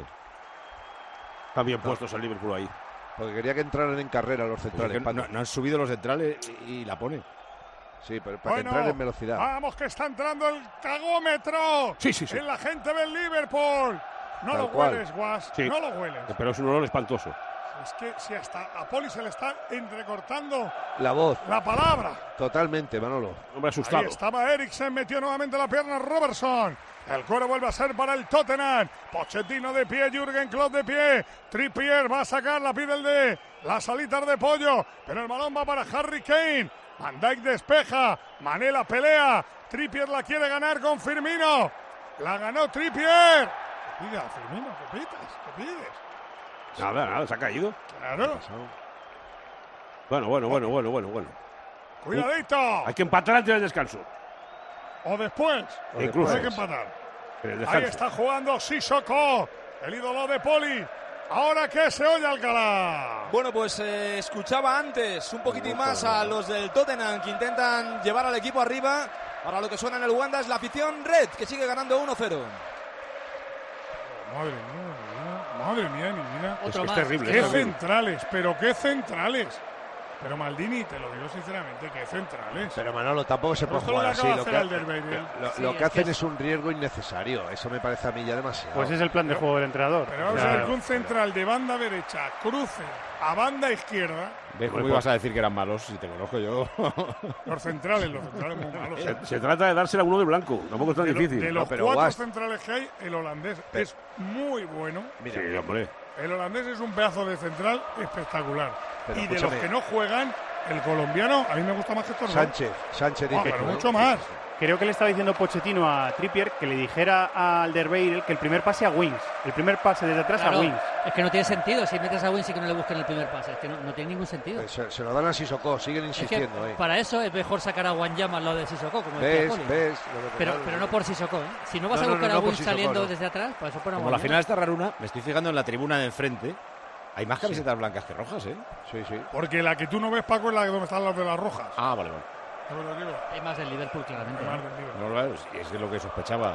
Están bien puestos el Liverpool ahí. Porque quería que entraran en carrera los Pues es centrales. que Paco. no, no han subido los centrales y, y la pone. Sí, pero para Bueno, que entrar en velocidad. vamos que está entrando el cagómetro Sí, sí, sí. en la gente del Liverpool. No Tal lo cual. hueles, Guas, Sí. no lo hueles. Pero es un olor espantoso. Es que si hasta a Poli se le está entrecortando La voz, la palabra. totalmente, Manolo. Hombre Ahí asustado. estaba Eriksen, metió nuevamente la pierna Robertson. El cuero vuelve a ser para el Tottenham. Pochettino de pie, Jürgen Klopp de pie. Trippier va a sacar, la pide el de las alitas de pollo. Pero el balón va para Harry Kane. Van Dijk despeja. Mané la pelea. Trippier la quiere ganar con Firmino. La ganó Trippier. ¿Qué pide a Firmino? ¿Qué pides? ¿Qué pides? Nada, nada, se ha caído. Claro. Bueno, bueno, bueno, bueno, bueno, bueno. Cuidadito. Hay que empatar antes del descanso. O después. O incluso. Hay que empatar. El Ahí está jugando Sissoko, el ídolo de Poli. Ahora que se oye Alcalá. Bueno, pues eh, escuchaba antes un poquitín más a los del Tottenham que intentan llevar al equipo arriba. Ahora lo que suena en el Wanda es la afición red, que sigue ganando uno cero. Madre mía, madre mía, mi vida. Es que es terrible. Qué es terrible. centrales, pero qué centrales. Pero Maldini, te lo digo sinceramente, qué centrales. Pero Manolo, tampoco se puede Esto lo jugar que así. acaba de Lo hacer que, Alderweireld. lo- Sí, lo es que hacen que es un riesgo innecesario. Eso me parece a mí ya demasiado. Pues es el plan de juego del entrenador. Pero vamos O sea, a ver que un central de banda derecha cruce a banda izquierda. ¿Ves cómo ibas a decir que eran malos? Si te conozco yo. Los centrales, los centrales muy malos. Se, se trata de dársela a uno de blanco. Tampoco es tan De, lo- difícil. de los No, pero cuatro Guas- centrales que hay, el holandés es muy bueno. Mira, Sí, hombre. El holandés es un pedazo de central espectacular. Pero y de los escúchame. que no juegan, el colombiano a mí me gusta más que estos dos. Sánchez, Sánchez Ah, dice pero que- mucho más. Creo que le estaba diciendo Pochettino a Trippier que le dijera a Alderweireld que el primer pase a Wings. El primer pase desde atrás Claro, a Wings. es que no tiene sentido. Si metes a Wings y que no le busquen el primer pase. Es que no, no tiene ningún sentido. Eh, Se, se lo dan a Sissoko, siguen Es que insistiendo. eh. para eso es mejor sacar a Wanyama al lado de Sissoko, como decía ¿Ves? Poli. ¿Ves? Lo que- Pero, claro, pero no por Sissoko, ¿eh? Si no vas No, a no, buscar no, no a por Wings Sissoko, saliendo no. desde atrás, para eso pon a Como la Wanyama. final está raruna, me estoy fijando en la tribuna de enfrente. Hay más camisetas blancas que rojas, ¿eh? Sí, sí. Porque la que tú no ves, Paco, es la donde están las de las rojas. Ah, vale, vale. ¿No me lo digo? Hay más del Liverpool, claramente. Más del Liverpool. No, claro, es de lo que sospechaba.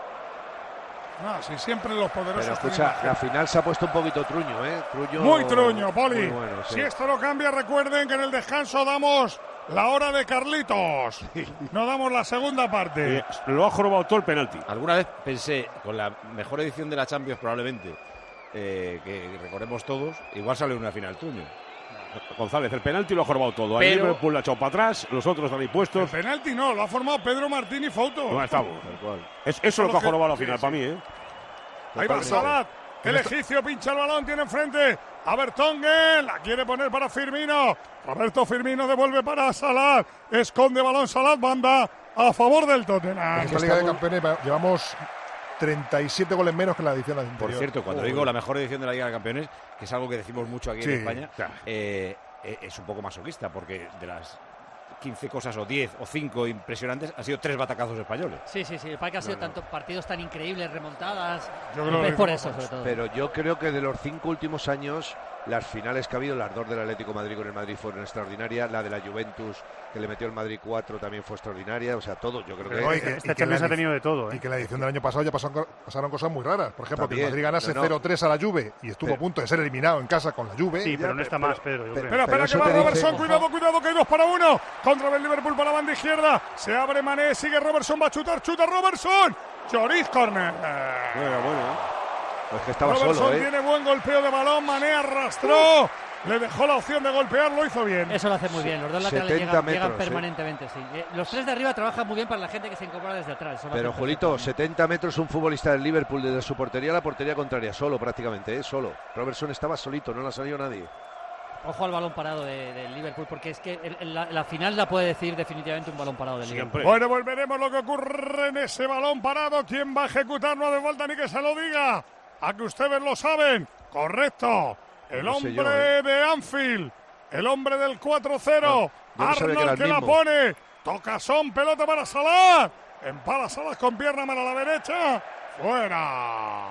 No, si siempre los poderosos. Pero tienen escucha, más la gente. final se ha puesto un poquito truño, ¿eh? Truño, Muy truño, Poli. Muy bueno, sí. Si esto no cambia, recuerden que en el descanso damos la hora de Carlitos. No damos la segunda parte. Eh, lo ha jorobado todo el penalti. Alguna vez pensé, con la mejor edición de la Champions probablemente, eh, que recordemos todos, igual sale una final truño. González, el penalti lo ha jorobado todo. Pero- Ahí Liverpool la ha echado para atrás, los otros están ahí El puestos. penalti no, lo ha formado Pedro Martín y Fouto. No estamos. Tal cual. Es, eso es lo que ha que- jorobado la sí, final sí. para mí, ¿eh? Ahí va Totalmente. Salat. El egipcio pincha el balón, tiene enfrente a Vertonghen. La quiere poner para Firmino. Roberto Firmino devuelve para Salat. Esconde balón Salat, banda a favor del En Tottenham. esta Liga de Campeones va- llevamos treinta y siete goles menos que en la edición anterior. Por cierto, cuando Joder. digo la mejor edición de la Liga de Campeones, que es algo que decimos mucho aquí Sí, en España, claro. eh, eh, es un poco masoquista, porque de las quince cosas o diez o cinco impresionantes, han sido tres batacazos españoles. Sí, sí, sí. El parque ha sido tantos partidos tan increíbles, remontadas. Yo creo Es que por no, eso, sobre todo. Pero yo creo que de los cinco últimos años, las finales que ha habido, las dos del Atlético de Madrid con el Madrid fueron extraordinarias. La de la Juventus, que le metió el Madrid cuatro, también fue extraordinaria. O sea, todo, yo creo que... Pero, y que- y Esta que la Champions ha edic- tenido de todo, Y ¿eh? que la edición del año pasado ya pasaron, pasaron cosas muy raras. Por ejemplo, que También. el Madrid ganase No, no. cero tres a la Juve y estuvo Pero- a punto de ser eliminado en casa con la Juve. Sí, Ya, pero no está pero- más, Pedro, yo pero- creo. Espera, espera, que eso va te dice- Robertson. Cuidado, cuidado, que hay dos para uno. Contra el Liverpool para la banda izquierda. Se abre Mané, sigue Robertson, va a chutar, chuta Robertson. Lloris, corner. Bueno, bueno. Pues que estaba Robertson solo, ¿eh? tiene buen golpeo de balón. Mané arrastró. Le dejó la opción de golpear, lo hizo bien. Eso lo hace muy bien. Los dos laterales setenta llegan, metros, llegan ¿eh? permanentemente, sí. Eh, Los tres de arriba trabajan muy bien para la gente que se incorpora desde atrás. Eso lo Pero hacen Julito, perfectamente. setenta metros un futbolista del Liverpool desde su portería a la portería contraria, solo prácticamente, ¿eh? Solo. Robertson estaba solito, no le ha salido nadie. Ojo al balón parado de- del Liverpool, porque es que el- el- la, la final la puede decir definitivamente un balón parado del Liverpool. Siempre. Bueno, pues veremos lo que ocurre en ese balón parado. ¿Quién va a ejecutar? No hace falta ni que se lo diga. A que ustedes lo saben. Correcto. El No sé hombre yo, ¿eh? de Anfield. El hombre del cuatro cero. No, yo no sabía que era Arnold el que la mismo. pone. Tocasón, pelota para Salah. Empala Salah con pierna mano a la derecha. Fuera.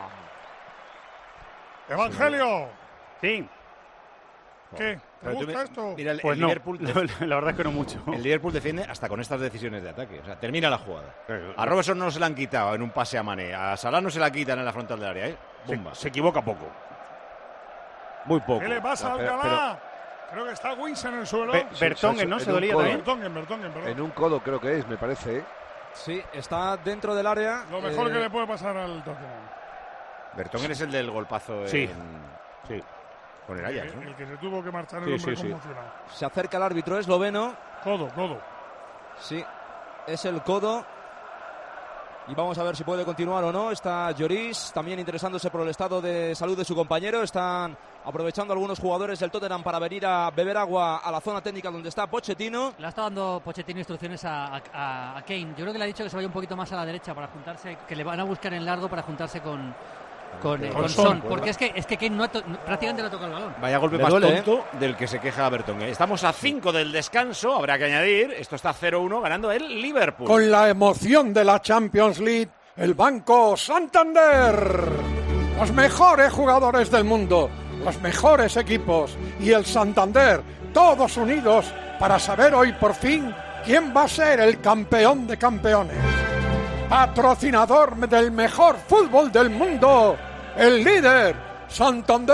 Evangelio. Sí, ¿Qué? ¿Te Pero tú gusta me- esto? Mira, el, pues el no. Liverpool, La, la verdad es que no mucho. el Liverpool defiende hasta con estas decisiones de ataque. O sea, termina la jugada. Eh, A Robertson no se la han quitado en un pase a Mané. A Salah no se la quitan en la frontal del área, ¿eh? se, Bomba. se equivoca poco. Muy poco. ¿Qué le pasa No, al pero- Alcalá? Creo que está Wins en el suelo. Be- Vertonghen, ¿no? en Se un dolía codo. también. Vertonghen, Vertonghen, perdón. En un codo creo que es, me parece, ¿eh? Sí, está dentro del área. Lo mejor eh, que le puede pasar al Tottenham. Vertonghen es el del golpazo Sí. en- Sí. con el El, Ajax, ¿no? el que se tuvo que marchar el Sí, hombre sí, sí. conmocionado. Se acerca el árbitro esloveno. Codo, codo. Sí, es el codo. Y vamos a ver si puede continuar o no. Está Lloris también interesándose por el estado de salud de su compañero. Están aprovechando algunos jugadores del Tottenham para venir a beber agua a la zona técnica donde está Pochettino. Le ha estado dando Pochettino instrucciones a, a- a Kane. Yo creo que le ha dicho que se vaya un poquito más a la derecha para juntarse, que le van a buscar en largo para juntarse con, con, eh, Con con Son, Son, pues porque va. es que, es que Kane no ha to- no- prácticamente no ha tocado el balón. Vaya golpe Le más duele, tonto del que se queja Berton. Estamos a cinco del descanso, habrá que añadir. Esto está cero uno ganando el Liverpool. Con la emoción de la Champions League, el Banco Santander. Los mejores jugadores del mundo, los mejores equipos y el Santander, todos unidos para saber hoy por fin quién va a ser el campeón de campeones. Patrocinador del mejor fútbol del mundo, el líder, Santander.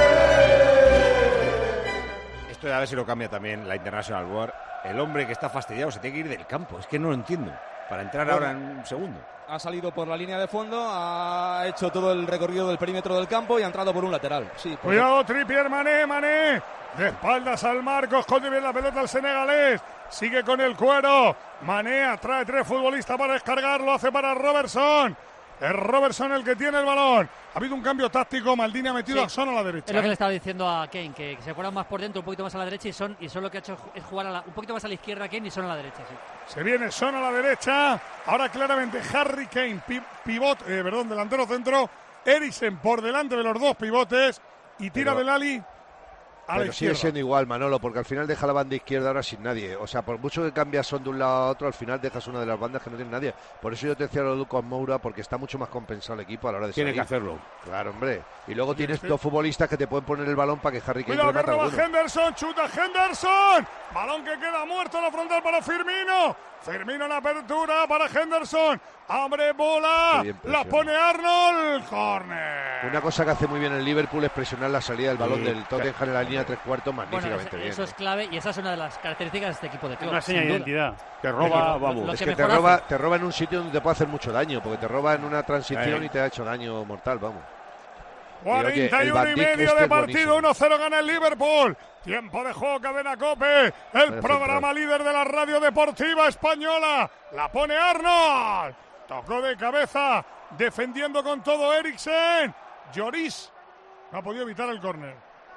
Esto de a ver si lo cambia también la International Board. El hombre que está fastidiado se tiene que ir del campo. Es que no lo entiendo. Para entrar Bueno. ahora en un segundo. Ha salido por la línea de fondo, ha hecho todo el recorrido del perímetro del campo y ha entrado por un lateral. Sí, por Cuidado, Trippier, Mané, Mané. De espaldas al marco, esconde bien la pelota al senegalés. Sigue con el cuero. Mané atrae tres futbolistas para descargar, lo hace para Robertson. Es Robertson el que tiene el balón. Ha habido un cambio táctico, Maldini ha metido Sí. a Son a la derecha. Es lo que ¿eh? le estaba diciendo a Kane, que, que se acuerdan más por dentro, un poquito más a la derecha, y Son, y Son lo que ha hecho es jugar a la- un poquito más a la izquierda a Kane y Son a la derecha. Sí. Se viene Son a la derecha. Ahora claramente Harry Kane, pi- pivot, eh, perdón, delantero centro. Eriksen por delante de los dos pivotes. Y tira Pero- del Ali a la Pero sigue izquierda. siendo igual, Manolo, porque al final deja la banda izquierda ahora sin nadie. O sea, por mucho que cambias Son de un lado a otro, al final dejas una de las bandas que no tiene nadie. Por eso yo te decía lo de Lucas Moura, porque está mucho más compensado el equipo a la hora de Tiene salir. que hacerlo. Claro, hombre. Y luego tienes sí. dos futbolistas que te pueden poner el balón para que Harry Kane Cuidado que remate roba alguno. Henderson, chuta Henderson. Balón que queda muerto en la frontal para Firmino. Firmino en apertura para Henderson. Abre bola. Qué bien La presiona. pone Arnold. Corner. Una cosa que hace muy bien el Liverpool es presionar la salida del balón Sí, del Tottenham en la línea de tres cuartos Bueno, magníficamente es- bien. eso es ¿eh? clave y esa es una de las características de este equipo de Es Klopp. una seña de sin duda. identidad. Te roba, Lo- vamos. lo Es que que te mejor roba, hace. te roba en un sitio donde te puede hacer mucho daño, porque te roba en una transición Ahí. y te ha hecho daño mortal, vamos. cuarenta y el uno y Van Dijk medio este de es partido, buenísimo. uno cero gana el Liverpool. Tiempo de juego, cadena COPE. El Vaya programa central. líder de la radio deportiva española. La pone Arnold. Tocó de cabeza, defendiendo con todo Eriksen. Lloris no ha podido evitar el córner.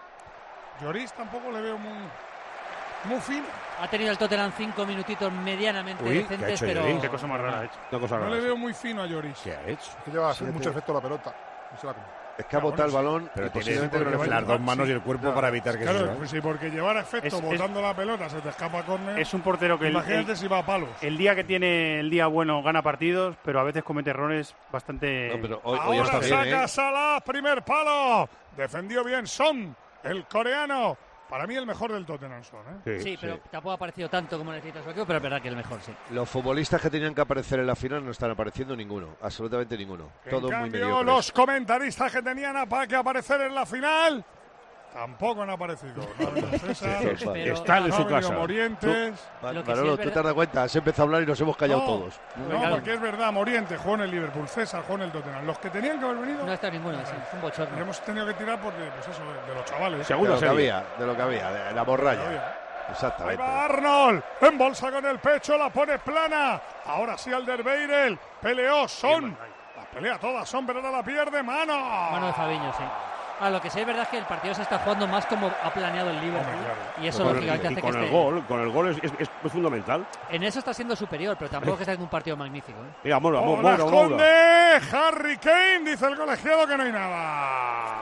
Lloris tampoco le veo muy, muy fino. Ha tenido el Tottenham cinco minutitos medianamente Uy, ¿qué ha decentes, hecho pero... Lloris? Qué cosa más rara ha hecho. Una cosa No rara. le veo muy fino a Lloris. ¿Qué ha hecho? Que lleva Sí, mucho te- efecto la pelota. No se la come. Es que ha Ah, botado bueno, el balón Pero y tiene posiblemente no le porque fue. las dos manos y el cuerpo No. para evitar que Claro, se pues sí, porque llevar efecto Es- es- botando la pelota se te escapa a córner. Es un portero que el, Imagínate el- si va a palos. el día que tiene el día bueno gana partidos, pero a veces comete errores bastante... No, pero hoy, hoy Ahora está bien, saca ¿eh? Salah, primer palo. Defendió bien Son, el coreano. Para mí el mejor del Tottenham Son, ¿eh? Sí, pero tampoco ha aparecido tanto como necesita su equipo, pero es verdad que el mejor, sí. Los futbolistas que tenían que aparecer en la final no están apareciendo ninguno, absolutamente ninguno. Todos en muy cambio, mediocres. los comentaristas que tenían a pa- que aparecer en la final tampoco han aparecido. No ha venido César, Sí, sí, pero- Están en no su ha venido casa. Morientes. Ma- Lo que sí Manolo, es tú verdad- te has dado cuenta, has empezado a hablar y nos hemos callado No, todos. No, Claro. porque es verdad, Morientes jugó en el Liverpool, César jugó en el Tottenham. Los que tenían que haber venido, No está ninguno, sí, es un y bochorno. hemos tenido que tirar porque, pues eso, de, de los chavales. De Segunda lo que serie. había, de lo que había, de la morralla. Ahí Exactamente. va Arnold, en bolsa con el pecho, la pone plana. Ahora sí Alderweireld, peleó Son. La pelea toda Son, pero ahora la pierde, mano. Mano de Fabiño, sí. Ah, lo que sí es verdad es que el partido se está jugando más como ha planeado el Liverpool. Hombre, claro. Y eso, Con el- lógicamente, y hace que con el esté... gol, con el gol es, es- es fundamental. En eso está siendo superior, pero tampoco es que está haciendo un partido magnífico. ¿eh? Mira, Moura, Oh, Moura, la Moura. esconde Harry Kane, dice el colegiado que no hay nada.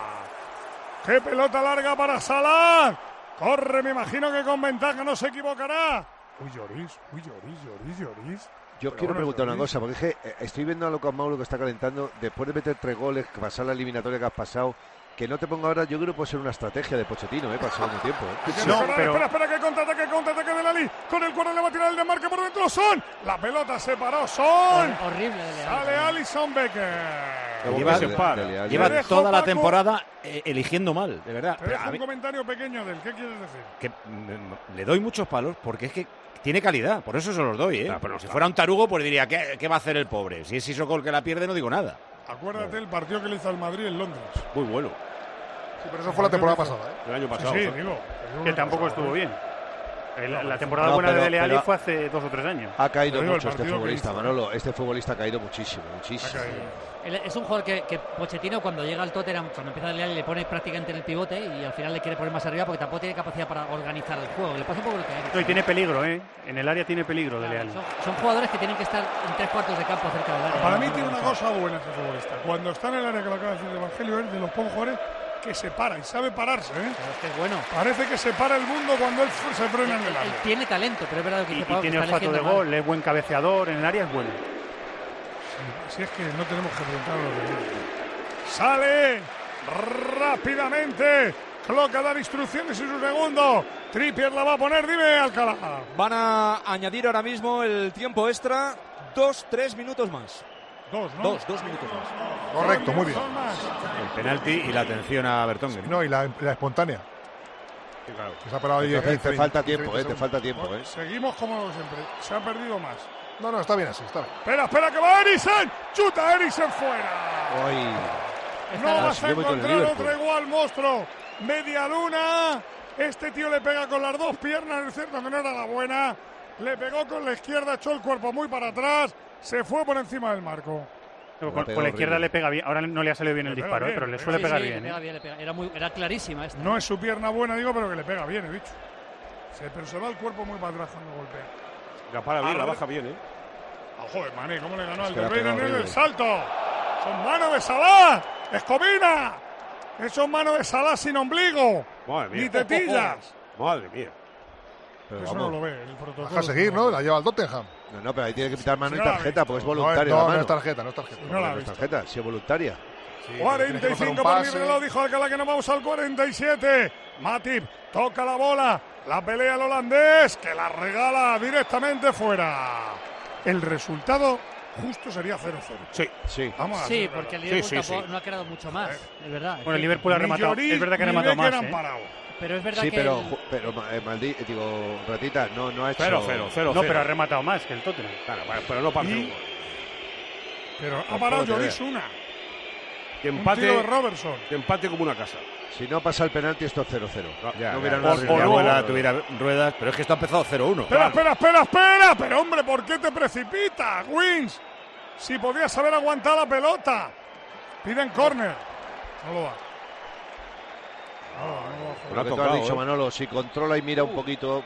Qué pelota larga para Salah. Corre, me imagino que con ventaja no se equivocará. Uy, Lloris, uy, Lloris, Lloris, Lloris. Yo Pero quiero bueno, preguntar una Lloris. cosa, porque es que eh, estoy viendo a Lucas Moura que está calentando, después de meter tres goles, que pasar la eliminatoria que has pasado, que no te ponga ahora, yo creo que puede ser una estrategia de Pochettino, ¿eh? Para el segundo tiempo. ¿eh? Espera, No, espera, pero- espera, espera, que contraataque, contraataque de Lali. Con el cuerno le va a tirar el desmarque por dentro. Son. La pelota se paró. Son. Hor- horrible de Leal. Sale Alison Becker. Como Lleva- que se para. Lleva Le dejo, toda la Paco. temporada eh, eligiendo mal, de verdad. Te Pero dejo a un mí- comentario pequeño de él. ¿Qué quieres decir? que mm, le doy muchos palos porque es que tiene calidad, por eso se los doy, ¿eh? Claro, pero si está- fuera un tarugo, pues diría, ¿qué, qué va a hacer el pobre? Si es Sissoko que la pierde, no digo nada. Acuérdate el partido que le hizo al Madrid en Londres. Muy bueno. Sí, pero eso fue la temporada pasada, ¿eh? El año Sí, pasado. sí, ¿no? digo. Que tampoco estuvo bien. El, la temporada no, buena pero, de Dele Alli pero fue hace dos o tres años. Ha caído Pero mucho este partido que futbolista, hizo. Manolo. Este futbolista ha caído muchísimo, muchísimo. Él es un jugador que, que Pochettino cuando llega al Tottenham, cuando empieza a Dele Alli, le pone prácticamente en el pivote y al final le quiere poner más arriba porque tampoco tiene capacidad para organizar el juego. Le pasa un poco lo que hay. No, y tiene peligro, ¿eh? En el área tiene peligro Dele Alli. Son, son jugadores que tienen que estar en tres cuartos de campo cerca del área. Para mí tiene una cosa buena ese futbolista. Cuando está en el área, que lo acaba de decir el Evangelio, es de los pocos jugadores que se para y sabe pararse, ¿eh? Pero es que es bueno. Parece que se para el mundo cuando él f- se frena en el Él área. tiene talento, pero es verdad que Y, dice y Pablo que tiene está olfato de eligiendo mal. gol, es buen cabeceador, en el área es bueno. Sí, si es que no tenemos que preguntar a los demás. Sale rápidamente. Klopp a dar instrucciones en su segundo. Trippier la va a poner, dime, Alcalá. Van a añadir ahora mismo el tiempo extra. Dos, tres minutos más. Dos, ¿no? Dos, dos minutos más. Correcto, muy bien. Son más. El penalti y la atención a Vertonghen. No, y la, la espontánea. Sí, claro. Que se ha parado ahí Entonces, quince, te falta veinte tiempo, eh, te segundos. falta tiempo, eh. Seguimos como siempre. Se ha perdido más. No, no, está bien así, está bien. Espera, espera, que va Eriksen. Chuta Eriksen fuera. Hoy No Ah, vas sí, a yo voy con el encontrar Liverpool. otro igual, monstruo. Media luna. Este tío le pega con las dos piernas, es cierto que no era la buena. Le pegó con la izquierda, echó el cuerpo muy para atrás. Se fue por encima del marco. Con, pegó con la izquierda horrible. le pega bien. Ahora no le ha salido bien el Le pega disparo, ¿eh? bien, pero le sí, suele Sí, pegar sí, bien. le pega ¿eh? bien, le pega. Era, muy, era clarísima esta. No es su pierna buena, digo, pero que le pega bien, he dicho. Se, pero se va el cuerpo muy para atrás cuando golpea. La para bien, Ah, la vale. baja bien, ¿eh? Ah, joder, Mané, ¿cómo le ganó Es al que de la pega Bruyne en el horrible. salto? Son manos de Salah. Escobina. Eso es mano de Salah sin ombligo. Madre mía. Ni tetillas. Madre mía. Pero Eso vamos. no lo ve el protocolo. Deja seguir, ¿no? La lleva al Tottenham. No, no, pero ahí tiene que pitar mano Si y no la ha tarjeta, visto. porque es No, es, voluntaria la no, no mano. es tarjeta, no es tarjeta. No la ha No es visto. tarjeta, sí es voluntaria. Sí, cuarenta y tiene que coger un cinco por mi pase. reloj, dijo Alcalá que nos vamos al cuarenta y siete. Matip toca la bola, la pelea el holandés, que la regala directamente fuera. El resultado justo sería cero cero. Sí. Sí. Vamos a Sí, hacer porque el Sí, Liverpool sí, tampoco- sí. no ha creado mucho más, es verdad. Bueno, el Liverpool ha Ni rematado. Lloris, Es verdad que ha ni rematado Becker más. han ¿eh? parado. Pero es verdad Sí, que pero, el- ju- pero eh, Maldi, digo, Ratita, no, no ha hecho... Cero, cero, cero. No, cero. pero ha rematado más que el Tottenham. Claro, bueno, pero no para Y- hacer un gol. Pero ha Tampoco parado te Lloris vea. una. Que Un tiro de empate, Robertson. que empate como una casa. Si no pasa el penalti, esto es cero cero. No, Ya, no ya, hubiera o- nada o de la riesgo. abuela tuviera ruedas, pero es que esto ha empezado cero uno. Espera, espera, espera, espera. Pero hombre, ¿por qué te precipitas, Wins? Si podías haber aguantado la pelota. Piden córner. No lo da. No, no lo da. Lo Lo ha que tú tocado, has dicho, ¿eh? Manolo, si controla y mira un poquito...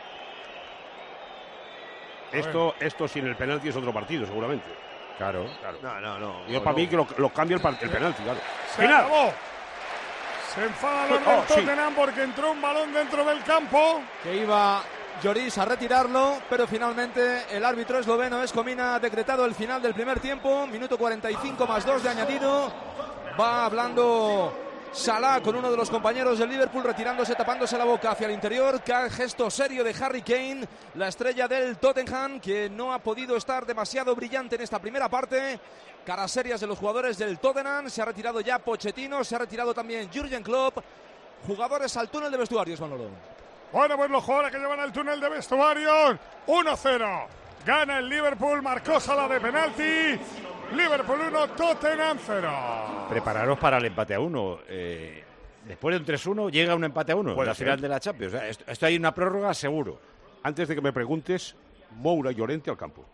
Esto, esto sin el penalti es otro partido, seguramente. Claro. Claro. No, no, no. Yo no, para no. mí que lo, lo cambia el, par- el penalti, claro. Se Final. acabó. Se enfadan los Oh, del sí. Tottenham porque entró un balón dentro del campo. Que iba Lloris a retirarlo, pero finalmente el árbitro esloveno Escomina ha decretado el final del primer tiempo. Minuto cuarenta y cinco más dos de añadido. Va hablando Salah con uno de los compañeros del Liverpool, retirándose, tapándose la boca hacia el interior. Ca- Gesto serio de Harry Kane, la estrella del Tottenham, que no ha podido estar demasiado brillante en esta primera parte. Caras serias de los jugadores del Tottenham. Se ha retirado ya Pochettino, se ha retirado también Jürgen Klopp. Jugadores al túnel de vestuarios, Manolo. Bueno, pues los jugadores que llevan al túnel de vestuarios. uno cero. Gana el Liverpool, marcó Salah de penalti. Liverpool uno, Tottenham cero. Prepararos para el empate a uno. Eh, después de un tres uno llega un empate a uno en Puede la ser. final de la Champions. O sea, esto, esto hay una prórroga seguro. Antes de que me preguntes, Moura y Llorente al campo.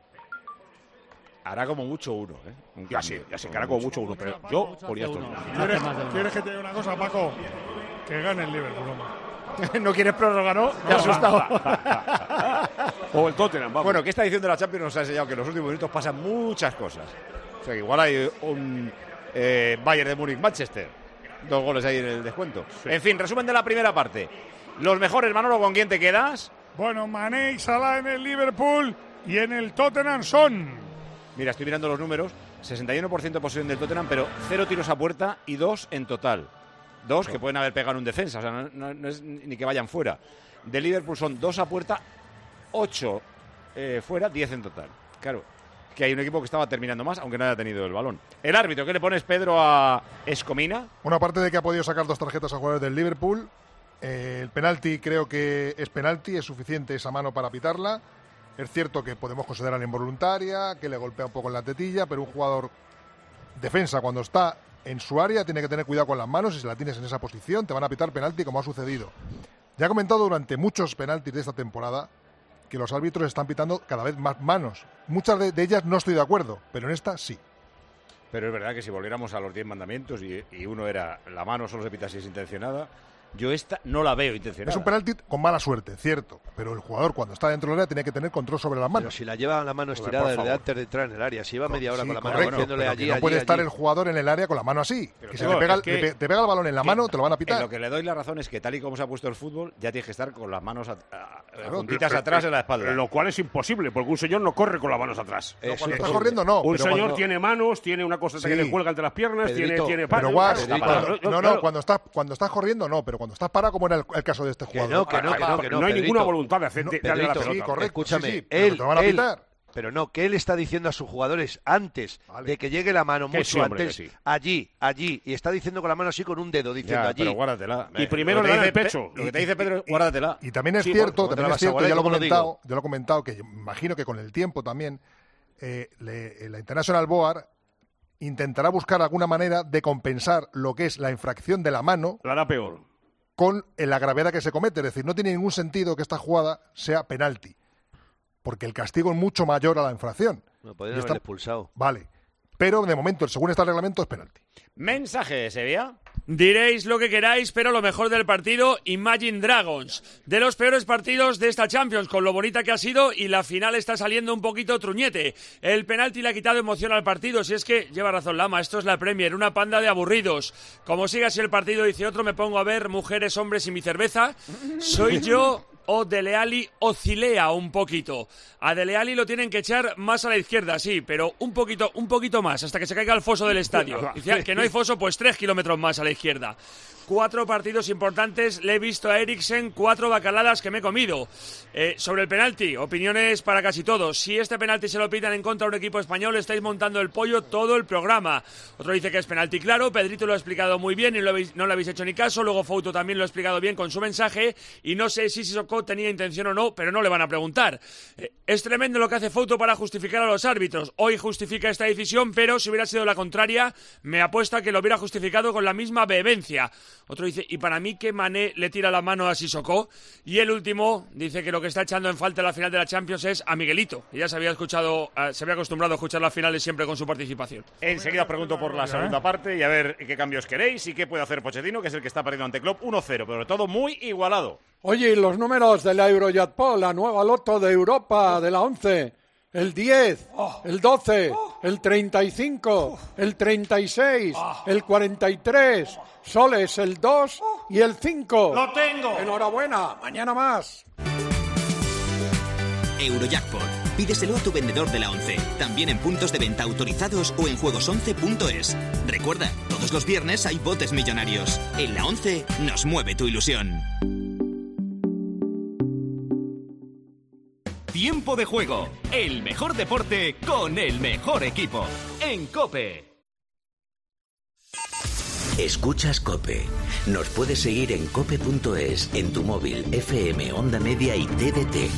Hará como mucho uno. ¿eh? Un Ya cambio. sé, ya sé que hará como mucho uno, pero yo ponía estos dos. ¿Quieres, ¿Quieres que te diga una cosa, Paco? Que gane el Liverpool, hombre. ¿No quieres prórroga, no? Te has asustado. O el Tottenham, vamos. Bueno, que esta edición de la Champions nos ha enseñado que en los últimos minutos pasan muchas cosas. O sea, que igual hay un eh, Bayern de Múnich-Manchester. Dos goles ahí en el descuento. En fin, resumen de la primera parte. Los mejores, Manolo, ¿con quién te quedas? Bueno, Mané y Salah en el Liverpool y en el Tottenham son. Mira, estoy mirando los números. sesenta y uno por ciento de posesión del Tottenham, pero cero tiros a puerta y dos en total. Dos que pueden haber pegado en un defensa, o sea, no, no- no es ni que vayan fuera. De Liverpool son dos a puerta, ocho eh, fuera, diez en total. Claro, que hay un equipo que estaba terminando más, aunque no haya tenido el balón. El árbitro, ¿qué le pones, Pedro, a Escomina? Una parte de que ha podido sacar dos tarjetas a jugadores del Liverpool. Eh, el penalti creo que es penalti, es suficiente esa mano para pitarla. Es cierto que podemos considerarla involuntaria, que le golpea un poco en la tetilla, pero un jugador defensa cuando está en su área tiene que tener cuidado con las manos y si la tienes en esa posición te van a pitar penalti como ha sucedido. Ya he comentado durante muchos penaltis de esta temporada que los árbitros están pitando cada vez más manos. Muchas de, de ellas no estoy de acuerdo, pero en esta sí. Pero es verdad que si volviéramos a los diez mandamientos y, y uno era la mano solo se pita si es intencionada, yo esta no la veo intencionada. Es un penalti con mala suerte, cierto, pero el jugador cuando está dentro del área tiene que tener control sobre las manos. Pero si la lleva la mano estirada desde antes de entrar en el área, si lleva media hora sí, con la mano correcto, diciéndole pero allí, que no allí, puede allí. estar el jugador en el área con la mano así. Pero que claro, si le pega, es que, le, te pega el balón en la que, mano, te lo van a pitar. En lo que le doy la razón es que tal y como se ha puesto el fútbol, ya tienes que estar con las manos a, a, Claro, juntitas pero, atrás pero, en la espalda. Lo cual es imposible, porque un señor no corre con las manos atrás. No, cuando está corriendo no. Un pero señor cuando... tiene manos, tiene una cosa Sí. que le cuelga entre las piernas, Pedrito, tiene... tiene Pero claro, Guas, claro, cuando- claro, no, no, claro. cuando estás, cuando estás corriendo no, pero cuando estás parado, como era el, el caso de este Que jugador. no, que no, que no, que no, No hay Pedrito. ninguna voluntad de hacer No, de darle a la Pedrito, pelota. sí, correcto. Escúchame, sí, sí, pero él, te van a él- pitar. pero no, que él está diciendo a sus jugadores antes Vale. de que llegue la mano, Que mucho sí, hombre, antes, que sí. allí, allí, y está diciendo con la mano así con un dedo, diciendo Ya, allí. pero guárdatela. Y primero Lo que le dan te el dice pecho. Pe- Lo que te dice Pedro es guárdatela. Y también es Sí, cierto, ¿cómo te también la es vas a cierto, guardar? ya lo he ¿Cómo lo comentado, digo? ya lo he comentado, que yo imagino que con el tiempo también eh, le- la International Board intentará buscar alguna manera de compensar lo que es la infracción de la mano La hará peor. con la gravedad que se comete. Es decir, no tiene ningún sentido que esta jugada sea penalti, porque el castigo es mucho mayor a la infracción. No, podrían Y está- haberle expulsado. Vale, pero de momento, según está el reglamento, es penalti. Mensaje de Sevilla. Diréis lo que queráis, pero lo mejor del partido, Imagine Dragons. De los peores partidos de esta Champions, con lo bonita que ha sido, y la final está saliendo un poquito truñete. El penalti le ha quitado emoción al partido, si es que lleva razón Lama, esto es la Premier, una panda de aburridos. Como siga así el partido, dice otro, me pongo a ver mujeres, hombres y mi cerveza. Soy yo... o Dele Alli oscilea un poquito. A Dele Alli lo tienen que echar más a la izquierda, sí, pero un poquito, un poquito más, hasta que se caiga el foso del estadio. Dice que no hay foso, pues tres kilómetros más a la izquierda. Cuatro partidos importantes, le he visto a Eriksen, cuatro bacaladas que me he comido. Eh, sobre el penalti, opiniones para casi todos. Si este penalti se lo pitan en contra de un equipo español, estáis montando el pollo todo el programa. Otro dice que es penalti claro, Pedrito lo ha explicado muy bien y lo habéis, no le habéis hecho ni caso. Luego Fouto también lo ha explicado bien con su mensaje. Y no sé si Sissoko tenía intención o no, pero no le van a preguntar. Eh, es tremendo lo que hace Fouto para justificar a los árbitros. Hoy justifica esta decisión, pero si hubiera sido la contraria, me apuesta que lo hubiera justificado con la misma vehemencia. Otro dice, y para mí que Mané le tira la mano a Sissoko. Y el último dice que lo que está echando en falta en la final de la Champions es a Miguelito, que ya se había escuchado, uh, se había acostumbrado a escuchar las finales siempre con su participación. Enseguida os pregunto por la segunda parte y a ver qué cambios queréis y qué puede hacer Pochettino, que es el que está perdiendo ante Klopp uno cero, pero todo muy igualado. Oye, y los números de la Eurojackpot, la nueva loto de Europa de la once. El diez, el doce, el treinta y cinco, el treinta y seis, el cuarenta y tres, soles el dos y el cinco. ¡Lo tengo! Enhorabuena, mañana más. Eurojackpot. Pídeselo a tu vendedor de la once, también en puntos de venta autorizados o en juegos once punto es. Recuerda, todos los viernes hay botes millonarios. En la once nos mueve tu ilusión. Tiempo de juego, el mejor deporte con el mejor equipo. En COPE. Escuchas COPE. Nos puedes seguir en cope punto es, en tu móvil, F M, Onda Media y T D T.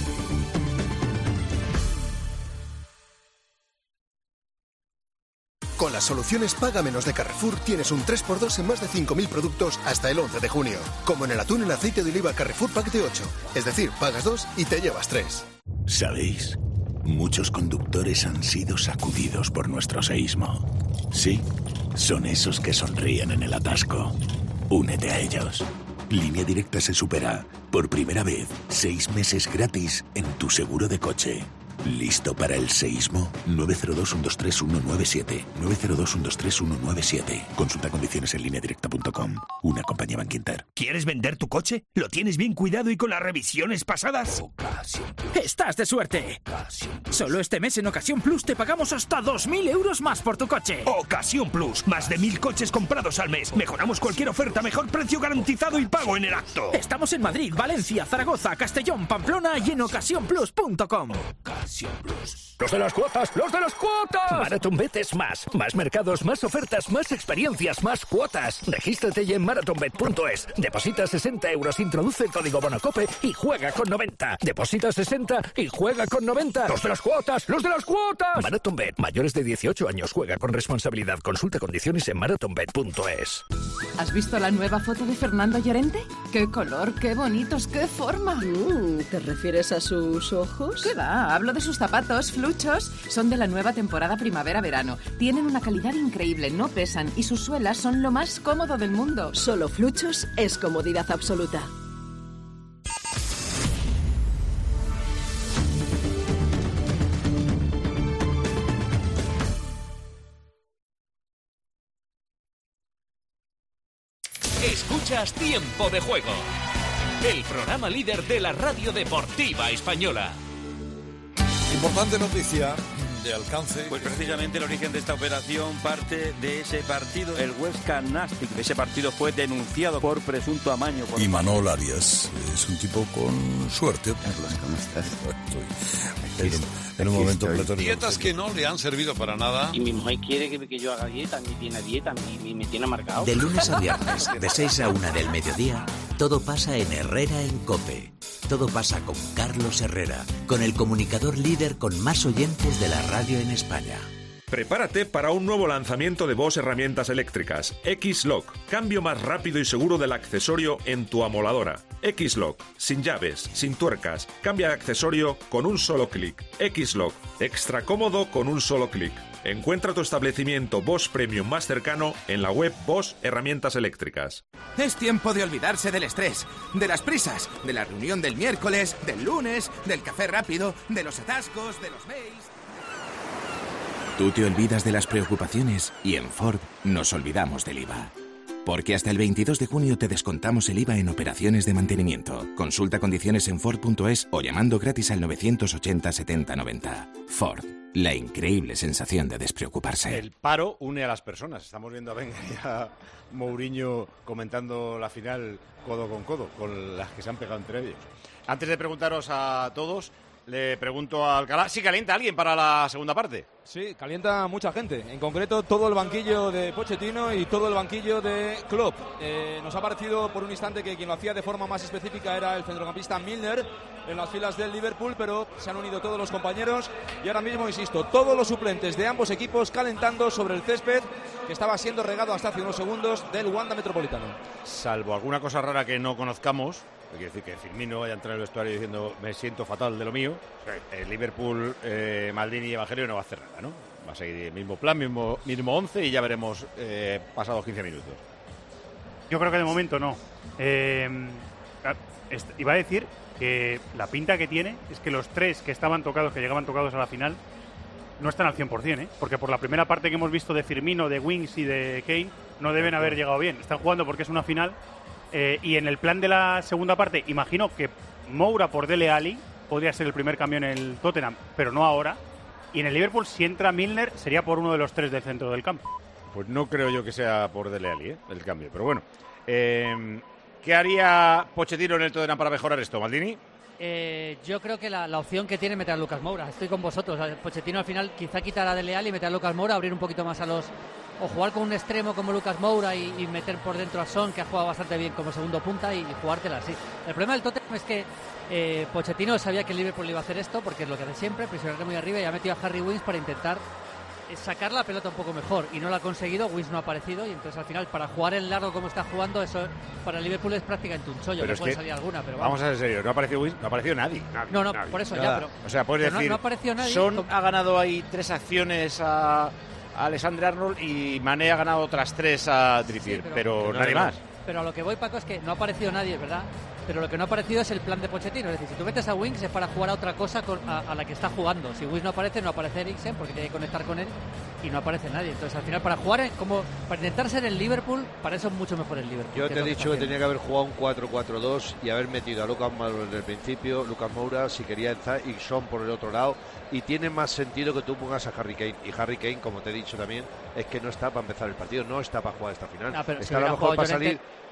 Con las soluciones Paga Menos de Carrefour tienes un tres por dos en más de cinco mil productos hasta el once de junio. Como en el atún en aceite de oliva Carrefour Pack de ocho. Es decir, pagas dos y te llevas tres. ¿Sabéis? Muchos conductores han sido sacudidos por nuestro seísmo. Sí, son esos que sonríen en el atasco. Únete a ellos. Línea Directa se supera. Por primera vez, seis meses gratis en tu seguro de coche. ¿Listo para el seísmo? nueve cero dos, uno dos tres, uno nueve siete. nueve cero dos, uno dos tres, uno nueve siete. Consulta condiciones en línea directa punto com. Una compañía Bankinter. ¿Quieres vender tu coche? ¿Lo tienes bien cuidado y con las revisiones pasadas? ¡Estás de suerte! Solo este mes en Ocasión Plus te pagamos hasta dos mil euros más por tu coche. Ocasión Plus. Más de mil coches comprados al mes. Mejoramos cualquier oferta, mejor precio garantizado y pago en el acto. Estamos en Madrid, Valencia, Zaragoza, Castellón, Pamplona y en ocasión plus punto com. Ocasión Plus. ¡Los de las cuotas! ¡Los de las cuotas! MarathonBet es más. Más mercados, más ofertas, más experiencias, más cuotas. Regístrate ya en marathonbet punto es. Deposita sesenta euros, introduce el código BONOCOPE y juega con noventa. Deposita sesenta y juega con noventa. ¡Los de las cuotas! ¡Los de las cuotas! MarathonBet. Mayores de dieciocho años. Juega con responsabilidad. Consulta condiciones en marathonbet punto es. ¿Has visto la nueva foto de Fernando Llorente? ¡Qué color, qué bonitos, qué forma! Mm, ¿Te refieres a sus ojos? ¿Qué va? Hablo de sus zapatos, Fluchos. Son de la nueva temporada primavera-verano. Tienen una calidad increíble, no pesan y sus suelas son lo más cómodo del mundo. Solo Fluchos es comodidad absoluta. Escuchas Tiempo de Juego, el programa líder de la radio deportiva española. Importante noticia de alcance. Pues precisamente el origen de esta operación parte de ese partido, el Huesca Nastic. Ese partido fue denunciado por presunto amaño. Por... Y Manol Arias es un tipo con suerte. Carlos, ¿cómo estás? Estoy en, en un momento pletórico. Dietas que no le han servido para nada. Y mi mujer quiere que, que yo haga dieta, ni tiene dieta, ni me tiene marcado. De lunes a viernes, de seis a una del mediodía, todo pasa en Herrera en COPE. Todo pasa con Carlos Herrera, con el comunicador líder con más oyentes de la radio en España. Prepárate para un nuevo lanzamiento de Bosch herramientas eléctricas. X-Lock, cambio más rápido y seguro del accesorio en tu amoladora. X-Lock, sin llaves, sin tuercas, cambia de accesorio con un solo clic. X-Lock, extra cómodo con un solo clic. Encuentra tu establecimiento Bosch Premium más cercano en la web Bosch Herramientas Eléctricas. Es tiempo de olvidarse del estrés, de las prisas, de la reunión del miércoles, del lunes, del café rápido, de los atascos, de los mails... Tú te olvidas de las preocupaciones y en Ford nos olvidamos del I V A. Porque hasta el veintidós de junio te descontamos el I V A en operaciones de mantenimiento. Consulta condiciones en Ford punto es o llamando gratis al novecientos ochenta setenta noventa. Ford, la increíble sensación de despreocuparse. El paro une a las personas. Estamos viendo a Wenger y a Mourinho comentando la final codo con codo, con las que se han pegado entre ellos. Antes de preguntaros a todos, le pregunto a Alcalá, ¿sí calienta alguien para la segunda parte? Sí, calienta mucha gente, en concreto todo el banquillo de Pochettino y todo el banquillo de Klopp. Eh, nos ha parecido por un instante que quien lo hacía de forma más específica era el centrocampista Milner en las filas del Liverpool, pero se han unido todos los compañeros y ahora mismo, insisto, todos los suplentes de ambos equipos calentando sobre el césped que estaba siendo regado hasta hace unos segundos del Wanda Metropolitano. Salvo alguna cosa rara que no conozcamos, quiere decir que Firmino vaya a entrar en el vestuario diciendo me siento fatal de lo mío, el Liverpool, eh, Maldini y Evangelio no va a hacer nada, ¿no? Va a seguir el mismo plan, mismo, mismo once y ya veremos eh, pasados quince minutos. Yo creo que de momento no. Eh, iba a decir que la pinta que tiene es que los tres que estaban tocados, que llegaban tocados a la final, no están al cien por cien, ¿eh? Porque por la primera parte que hemos visto de Firmino, de Wings y de Kane, no deben haber llegado bien. Están jugando porque es una final. Eh, y en el plan de la segunda parte, imagino que Moura por Dele Alli podría ser el primer cambio en el Tottenham, pero no ahora. Y en el Liverpool, si entra Milner, sería por uno de los tres del centro del campo. Pues no creo yo que sea por Dele Alli, ¿eh? El cambio. Pero bueno, eh, ¿qué haría Pochettino en el Tottenham para mejorar esto, Maldini? Eh, yo creo que la, la opción que tiene es meter a Lucas Moura. Estoy con vosotros. Pochettino al final quizá quitará a Dele Alli y meter a Lucas Moura, abrir un poquito más a los... O jugar con un extremo como Lucas Moura y, y meter por dentro a Son, que ha jugado bastante bien como segundo punta, y, y jugártela así. El problema del Tottenham es que eh, Pochettino sabía que el Liverpool iba a hacer esto, porque es lo que hace siempre, presionar muy arriba, y ha metido a Harry Winks para intentar sacar la pelota un poco mejor, y no lo ha conseguido. Winks no ha aparecido, y entonces al final, para jugar en largo como está jugando, eso para el Liverpool es prácticamente un chollo. No puede salir alguna, pero vamos. Vamos a ser serios, no ha aparecido Winks, no ha aparecido nadie. nadie no, no, nadie. por eso Nada. ya, pero... O sea, puedes decir, no, no ha aparecido nadie. Son ha ganado ahí tres acciones a... Alexander Arnold y Mané ha ganado otras tres a Trippier, sí, pero, pero nadie más. Pero a lo que voy, Paco, es que no ha aparecido nadie, ¿verdad? Pero lo que no ha aparecido es el plan de Pochettino. Es decir, si tú metes a Winks es para jugar a otra cosa con, a, a la que está jugando. Si Winks no aparece, no aparece Eriksen porque tiene que conectar con él y no aparece nadie. Entonces, al final, para jugar, en, como para intentar ser el Liverpool, para eso es mucho mejor el Liverpool. Yo te he dicho que tenía que haber jugado un cuatro cuatro dos y haber metido a Lucas Moura desde el principio, Lucas Moura si quería entrar y Son por el otro lado. Y tiene más sentido que tú pongas a Harry Kane. Y Harry Kane, como te he dicho también, es que no está para empezar el partido, no está para jugar esta final. No, pero está si a lo mejor para Llorente, salir.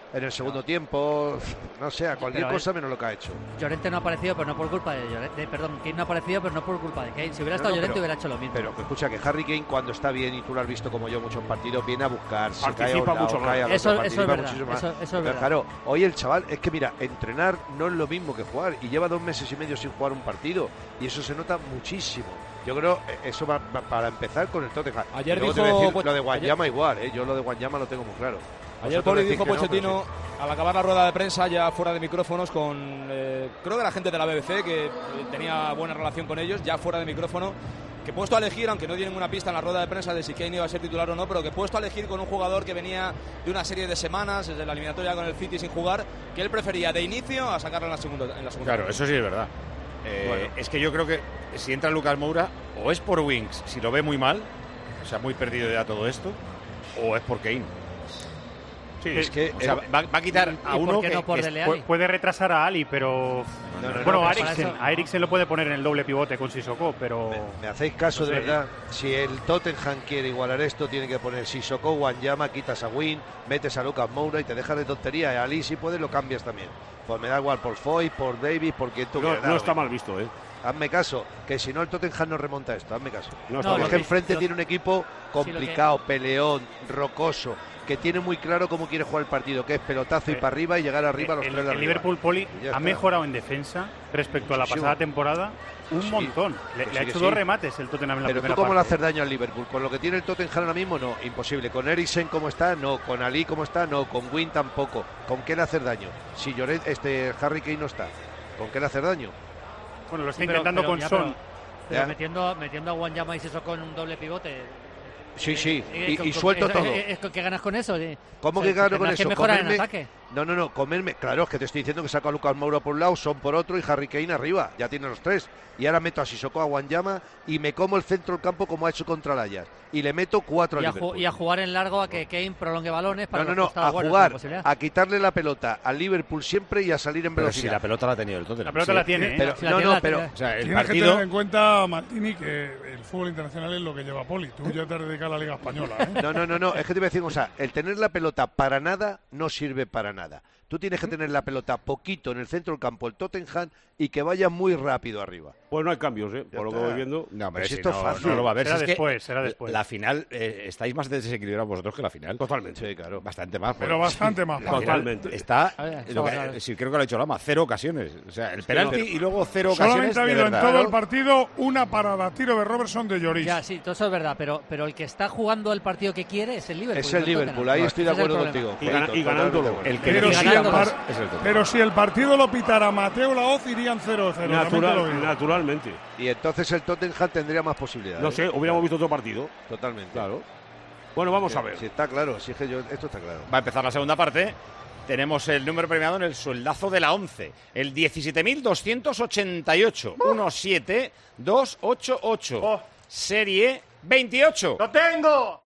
en el segundo no. tiempo, no sé, a cualquier pero cosa menos lo que ha hecho. Llorente no ha aparecido, pero no por culpa de Llorente. Perdón, Kane no ha aparecido, pero no por culpa de Kane. Si hubiera estado no, no, Llorente, pero, hubiera hecho lo mismo. Pero escucha, que Harry Kane, cuando está bien, y tú lo has visto como yo muchos partidos, viene a buscar, se cae a un lado, mucho cae a eso, otro, eso es verdad. Más. Eso, eso es pero verdad. claro, hoy el chaval, es que mira, entrenar no es lo mismo que jugar. Y lleva dos meses y medio sin jugar un partido. Y eso se nota muchísimo. Yo creo eso va, va para empezar con el Tottenham. Ayer dijo, te voy a decir, lo de Wanyama igual, ¿eh? Yo lo de Wanyama lo tengo muy claro. Ayer Poli dijo Pochettino, no, sí. al acabar la rueda de prensa, ya fuera de micrófonos, con eh, creo que la gente de la B B C, que eh, tenía buena relación con ellos, ya fuera de micrófono, que puesto a elegir, aunque no dio ninguna pista en la rueda de prensa de si Kane iba a ser titular o no, pero que puesto a elegir con un jugador que venía de una serie de semanas, desde la eliminatoria con el City sin jugar, que él prefería de inicio a sacarlo en la segunda. En la segunda claro, eso sí es verdad. Eh, bueno. Es que yo creo que si entra Lucas Moura, o es por Winks, si lo ve muy mal, o sea, muy perdido ya todo esto, o es por Kane. Sí, es que o sea, va, va a quitar a uno que, no por que Dele Alli? puede retrasar a Ali, pero no, no, no, bueno, no, a Eriksen, a Eriksen lo puede poner en el doble pivote con Sissoko, pero me, me hacéis caso, no sé, de verdad. Si el Tottenham quiere igualar esto, tiene que poner Sissoko, Wanyama, quitas a Win, metes a Lucas Moura y te dejas de tontería. Y a Ali si puedes lo cambias también. Pues me da igual por Foy, por Davis, por quien tú no, quieras. No está mal visto, ¿eh? Hazme caso, que si no el Tottenham no remonta esto, hazme caso. No, no, es que enfrente lo, tiene un equipo complicado, sí, que... peleón, rocoso, que tiene muy claro cómo quiere jugar el partido, que es pelotazo eh, y para arriba y llegar arriba a los el, tres de el arriba. Liverpool, Poli, ha está. mejorado en defensa respecto a la pasada temporada un sí, montón. Le, le ha hecho sí. dos remates el Tottenham en la Pero primera tú cómo parte. le haces daño al Liverpool, con lo que tiene el Tottenham ahora mismo, no, imposible. Con Eriksen como está, no, con Ali como está, no, con Win tampoco. ¿Con qué le haces daño? Si Lloret, este Harry Kane no está, ¿con qué le haces daño? Bueno, lo está sí, pero, intentando pero, con ya, Son. Pero, pero metiendo, metiendo a Wanyama y Sissoko con un doble pivote. Sí, sí, eh, y, con, y suelto es, todo. Es, es, ¿Qué ganas con eso? ¿Cómo o sea, que gano con eso? Que mejorar comerme, en ataque. No, no, no, comerme. Claro, es que te estoy diciendo que saco a Lucas Moura por un lado, Son por otro y Harry Kane arriba. Ya tiene los tres. Y ahora meto a Sissoko, a Wanyama y me como el centro del campo como ha hecho contra el Ajax. Y le meto cuatro y a, a Liverpool. Y a jugar en largo, a que Kane prolongue balones para No, no, no, a jugar, a quitarle la pelota al Liverpool siempre y a salir en velocidad. Pero si la pelota la ha tenido el Tottenham. La pelota sí, la tiene, ¿eh? Pero, si no, la no, tiene, pero... tiene. O sea, el Tienes partido... que tener en cuenta, Martini, que el fútbol internacional es lo que lleva Poli. Tú ya te has dedicado a la Liga Española, ¿eh? No, no, no, no, es que te voy a decir, o sea, el tener la pelota para nada no sirve para nada. Tú tienes que tener la pelota poquito en el centro del campo, el Tottenham, y que vaya muy rápido arriba. Pues no hay cambios, ¿eh? Por lo que voy viendo. No, pero pues si esto no, es fácil. no lo va a ver. Será si es después, que será después. La final, eh, estáis más desequilibrados vosotros que la final. Totalmente. Sí, claro. Bastante más. Pero pues, bastante sí, más. Totalmente. Está, ver, lo que, sí, creo que lo ha dicho Lama, cero ocasiones. O sea, el penalti no. y luego cero ocasiones. Solamente ha habido de en verdad, todo ¿no? el partido una parada, tiro de Robertson de Lloris. Ya, sí, todo eso es verdad, pero, pero el que está jugando el partido que quiere es el Liverpool. Es el Liverpool, ahí estoy de acuerdo contigo. Y, gana, y ganándolo. El que Pero, decide si, ganar par, es el Tottenham. pero si el partido lo pitara Mateo Laoz, irían cero cero. Natural, naturalmente. Y entonces el Tottenham tendría más posibilidades. No sé, hubiéramos visto otro partido. Totalmente. Claro. Bueno, vamos a ver. Si está claro, si es que yo, esto está claro. Va a empezar la segunda parte. Tenemos el número premiado en el sueldazo de la once. El diecisiete mil doscientos ochenta y ocho. uno siete dos ocho ocho. Serie veintiocho. ¡Lo tengo!